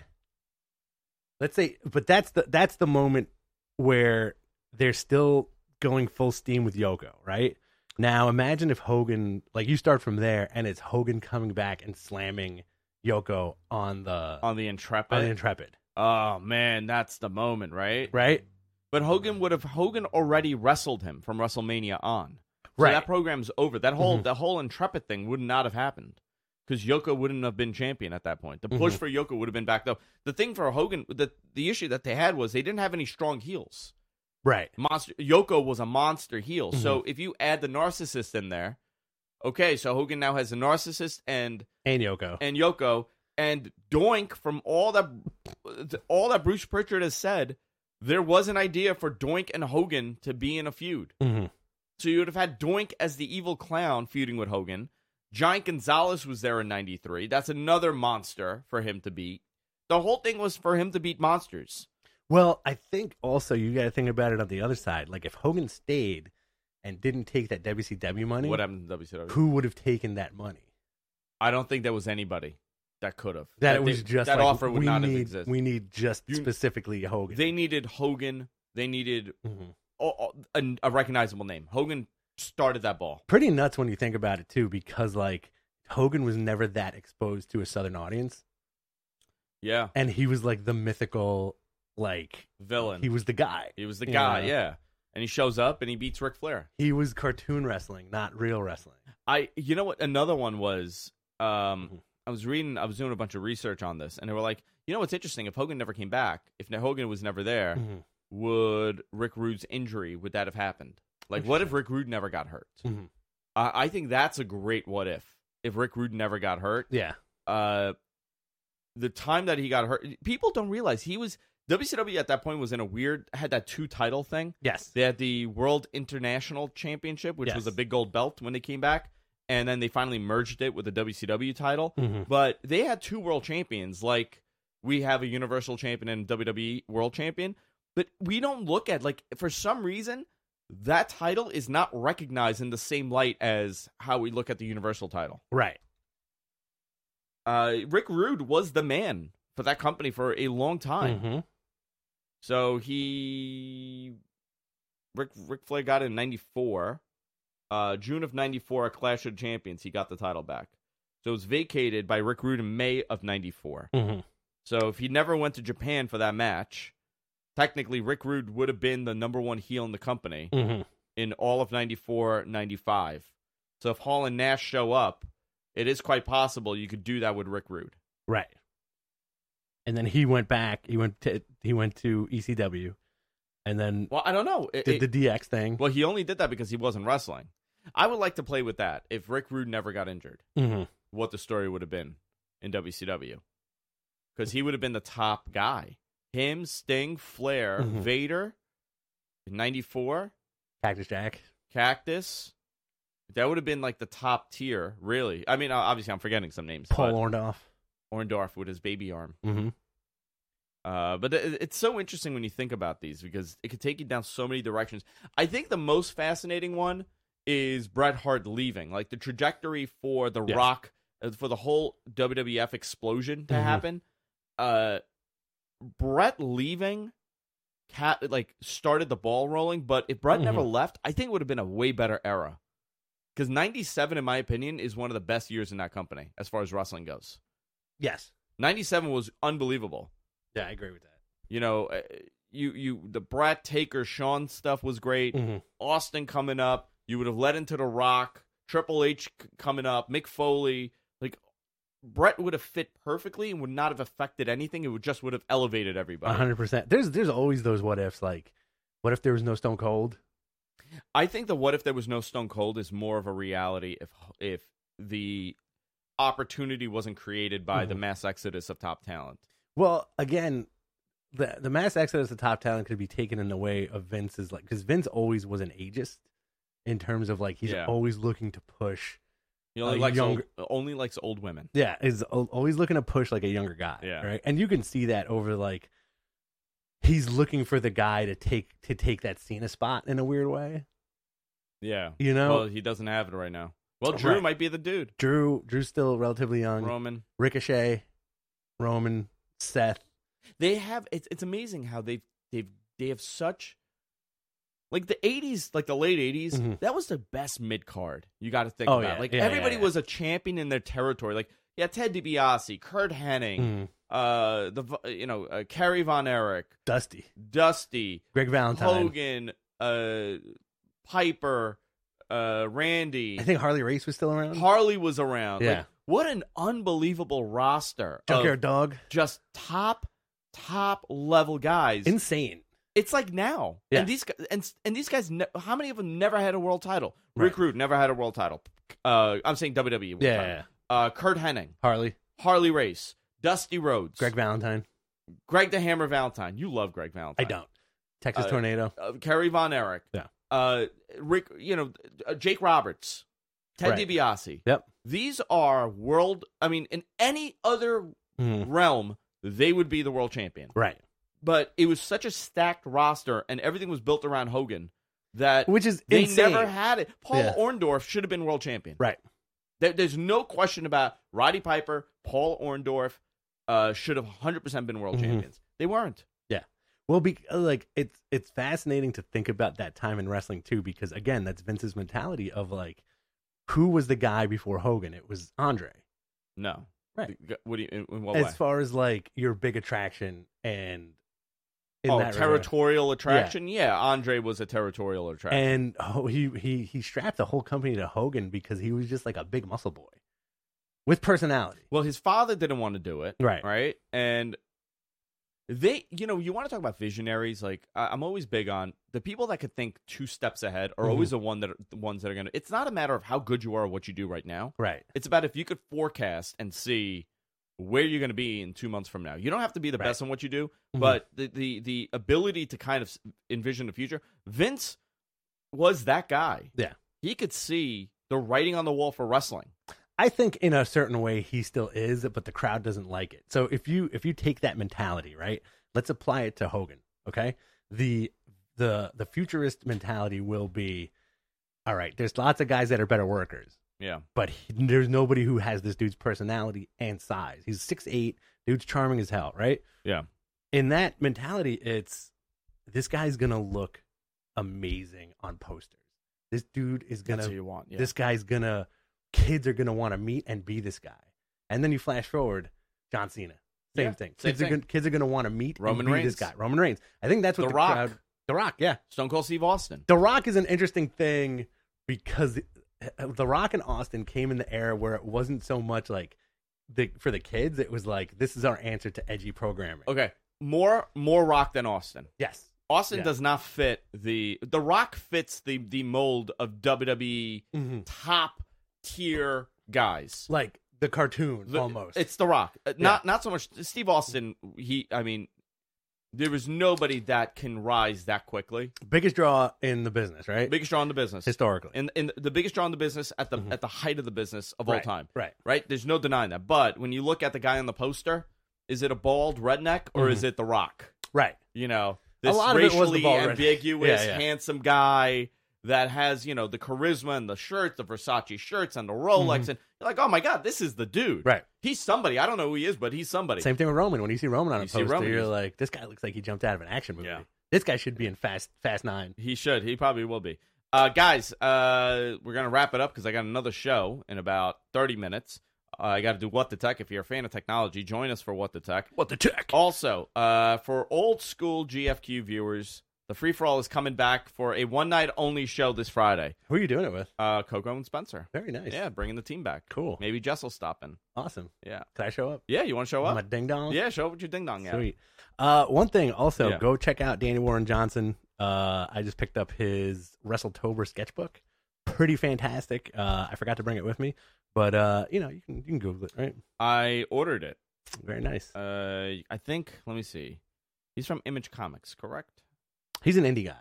let's say, but that's the that's the moment where they're still going full steam with Yoko, right? Now, imagine if Hogan, like you start from there, and it's Hogan coming back and slamming Yoko on the On the Intrepid. on the Intrepid, Oh, man, that's the moment, right? right? But Hogan would have Hogan already wrestled him from WrestleMania on. So Right. that program's over. That whole Mhm. the whole Intrepid thing would not have happened because Yoko wouldn't have been champion at that point. The push Mhm. for Yoko would have been back though. The thing for Hogan, the the issue that they had was they didn't have any strong heels. Right. Monster Yoko was a monster heel. Mm-hmm. So if you add the narcissist in there, okay, so Hogan now has a narcissist and And Yoko. and Yoko and Doink from all that all that Bruce Pritchard has said, there was an idea for Doink and Hogan to be in a feud. Mm-hmm. So you would have had Doink as the evil clown feuding with Hogan. Giant Gonzalez was there in ninety-three. That's another monster for him to beat. The whole thing was for him to beat monsters. Well, I think also you got to think about it on the other side. Like if Hogan stayed and didn't take that W C W money, What happened to W C W? who would have taken that money? I don't think there was anybody that could have. That, it was they, just that like, offer would we not need, have existed. We need just You- specifically Hogan. They needed Hogan. They needed Mhm. a, a, a recognizable name. Hogan started that ball. Pretty nuts when you think about it too, because like Hogan was never that exposed to a Southern audience, Yeah, and he was like the mythical, like villain. he was the guy. He was the you guy. know? Yeah, and he shows up and he beats Ric Flair. He was cartoon wrestling, not real wrestling. I, you know what? Another one was. Um, Mhm. I was reading. I was doing a bunch of research on this, and they were like, you know what's interesting? If Hogan never came back, if Hogan was never there, Mhm. would Rick Rude's injury would that have happened? Like, what if Rick Rude never got hurt? Mhm. I, I think that's a great what if. If Rick Rude never got hurt, Yeah, uh, the time that he got hurt, people don't realize he was W C W at that point was in a weird had that two title thing. yes, They had the World International Championship, which was a Yes. big gold belt when they came back, and then they finally merged it with the W C W title. Mhm. But they had two world champions, like we have a Universal Champion and W W E World Champion. But we don't look at, like, for some reason, that title is not recognized in the same light as how we look at the Universal title. right. Uh, Rick Rude was the man for that company for a long time. Mhm. So he, Rick Rick Flair got it in ninety-four. Uh, June of ninety-four, a Clash of Champions, he got the title back. So it was vacated by Rick Rude in May of ninety-four. Mhm. So if he never went to Japan for that match, technically Rick Rude would have been the number one heel in the company Mhm. in all of ninety-four, ninety-five. So if Hall and Nash show up, it is quite possible you could do that with Rick Rude. Right. And then he went back. He went to he went to E C W, and then Well, I don't know. It- did it- the D X thing. well, he only did that because he wasn't wrestling. I would like to play with that. If Rick Rude never got injured, Mhm. what the story would have been in W C W. Because he would have been the top guy. Him, Sting, Flair, Mhm. Vader, ninety-four, Cactus Jack. Cactus. That would have been like the top tier, really. I mean, obviously I'm forgetting some names. Paul but Orndorff. Orndorff with his baby arm. Mm-hmm. Uh, but it, it's so interesting when you think about these because it could take you down so many directions. I think the most fascinating one is Bret Hart leaving. Like the trajectory for The Yeah. Rock, uh, for the whole W W F explosion to Mhm. happen. Uh, Bret leaving, cat like started the ball rolling. But if Bret never Mhm. left, I think it would have been a way better era. Because ninety-seven, in my opinion, is one of the best years in that company as far as wrestling goes. Yes. ninety-seven was unbelievable. Yeah, I agree with that. You know, uh, you you the Brat Taker Shawn stuff was great. Mhm. Austin coming up, you would have led into The Rock, Triple H c- coming up, Mick Foley. Like Bret would have fit perfectly and would not have affected anything. It would just would have elevated A everybody. hundred percent. There's there's always those what ifs. Like, what if there was no Stone Cold? I think the what if there was no Stone Cold is more of a reality if if the opportunity wasn't created by the Mhm. mass exodus of top talent. Well, again, the the mass exodus of top talent could be taken in the way of Vince's, like, because Vince always was an ageist in terms of like he's Yeah. always looking to push. He only Uh, likes younger- old, only likes old women. Yeah, is al- always looking to push like a younger guy. Yeah. Right, and you can see that over like he's looking for the guy to take to take that Cena spot in a weird way. Yeah. You know, Well, he doesn't have it right now. Well, Drew Right. might be the dude. Drew Drew's still relatively young. Roman. Ricochet, Roman, Seth. They have it's it's amazing how they've they've they have such like the eighties, like the late eighties, Mhm. that was the best mid card. You got to think Oh, about. yeah. Like Yeah, everybody yeah, yeah. was a champion in their territory. Like yeah, Ted DiBiase, Kurt Hennig, Mhm. uh, the you know uh, Kerry Von Erich, Dusty, Dusty, Greg Valentine. Hogan, uh, Piper, uh, Randy. I think Harley Race was still around. Harley was around. Yeah. Like, what an unbelievable roster of Junkyard Dog. just top top level guys. Insane. It's like now, Yeah. and these guys, and and these guys, ne- how many of them never had a world title? Rick Right. Rude never had a world title. Uh, I'm saying W W E. World Yeah, title. yeah, yeah. Uh, Kurt Hennig, Harley, Harley Race, Dusty Rhodes, Greg Valentine. Greg the Hammer Valentine. You love Greg I Valentine. don't. Texas Uh, Tornado. Uh, Kerry Von Erich. Yeah. Uh, Rick. You know, uh, Jake Roberts. Ted Right. DiBiase. Yep. These are world. I mean, in any other Mhm. realm, they would be the world champion. Right. But it was such a stacked roster, and everything was built around Hogan that Which is they insane. never had it. Paul Yeah. Orndorff should have been world champion. Right. There, there's no question about Roddy Piper, Paul Orndorff uh, should have one hundred percent been world Mhm. champions. They weren't. Well, be, like it's it's fascinating to think about that time in wrestling too, because again, that's Vince's mentality of like, who was the guy before Hogan? It was Andre. No. Right. What do you? In, in what As way? far as like your big attraction and in Oh, that regard. territorial attraction. Yeah. Andre was a territorial attraction. And oh, he he he strapped the whole company to Hogan because he was just like a big muscle boy with personality. Well, his father didn't want to do it. Right. Right. And they, you know, you want to talk about visionaries. Like, I, I'm always big on the people that could think two steps ahead are Mhm. always the one that are, the ones that are going to. It's not a matter of how good you are or what you do right now. Right. It's about if you could forecast and see where you're going to be in two months from now. You don't have to be the Right. best in what you do, Mhm. but the, the the ability to kind of s- envision the future. Vince was that guy. Yeah. He could see the writing on the wall for wrestling. I think in a certain way he still is, but the crowd doesn't like it. So if you if you take that mentality, right, let's apply it to Hogan. Okay, the the the futurist mentality will be, all right. There's lots of guys that are better workers, Yeah. but he, there's nobody who has this dude's personality and size. He's six eight, dude's charming as hell, right? Yeah. In that mentality, it's this guy's gonna look amazing on posters. This dude is gonna. That's what you want. Yeah. This guy's gonna. Kids are gonna want to meet and be this guy. And then you flash forward, John Cena, same Yeah, thing. same Kids are thing. gonna, kids are gonna want to meet Roman and be Reigns. this guy, Roman Reigns. I think that's what The the, Rock. crowd. The Rock, yeah. Stone Cold Steve Austin. The Rock is an interesting thing because The Rock and Austin came in the era where it wasn't so much like the for the kids. It was like this is our answer to edgy programming. Okay. More more Rock than Austin. Yes. Austin Yeah. does not fit the the Rock fits the the mold of W W E Mm-hmm. top tier guys. Like the cartoon The- almost. It's The Rock. Uh, Not not so much Steve Austin. He I mean there was nobody that can rise that quickly. biggest draw in the business, right? Biggest draw in the business. Historically. And and the biggest draw in the business at the Mhm. at the height of the business of all Right, time. Right. Right? There's no denying that. But when you look at the guy on the poster, is it a bald redneck or Mhm. is it The Rock? Right. You know, this lot of it was the racially bald redneck. ambiguous, Yeah, yeah. handsome guy that has, you know, the charisma and the shirts, the Versace shirts and the Rolex. Mhm. And you're like, oh my God, this is the dude. Right. He's somebody. I don't know who he is, but he's somebody. Same thing with Roman. When you see Roman on a You see poster, Roman, you're he's- like, this guy looks like he jumped out of an action movie. Yeah. This guy should be in Fast Fast Nine. He should. He probably will be. Uh, guys, uh, we're going to wrap it up because I got another show in about thirty minutes. Uh, I got to do What the Tech. If you're a fan of technology, join us for What the Tech. What the tech? Also, uh, for old school G F Q viewers, the Free For All is coming back for a one night only show this Friday. Who are you doing it with? Uh, Coco and Spencer. Very nice. Yeah, bringing the team back. Cool. Maybe Jess will stop in. Awesome. Yeah. Can I show up? Yeah, you want to show I'm up? a ding dong. Yeah, show up with your ding dong. Yeah. Sweet. Uh, one thing also, Yeah. go check out Danny Warren Johnson. Uh, I just picked up his WrestleTober sketchbook. Pretty fantastic. Uh, I forgot to bring it with me, but uh, you know, you can you can Google it, right? I ordered it. Very nice. Uh, I think. Let me see. He's from Image Comics, correct? He's an indie guy.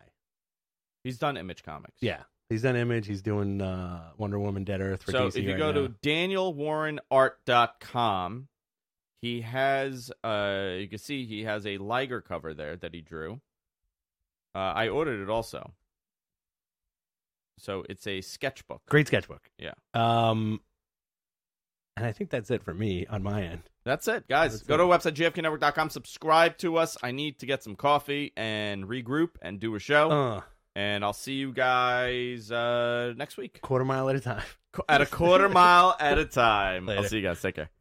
He's done Image Comics. Yeah, he's done Image. He's doing uh, Wonder Woman, Dead Earth for So D C if you right go now. to daniel warren art dot com, he has. Uh, you can see he has a Liger cover there that he drew. Uh, I ordered it also. So it's a sketchbook. Great sketchbook. Yeah. Um, and I think that's it for me on my end. That's it, guys. That's Go it. to our website, G F K network dot com. Subscribe to us. I need to get some coffee and regroup and do a show. Uh, And I'll see you guys uh, next week quarter mile at a time. at a quarter mile at a time. I'll Later. see you guys. Take care.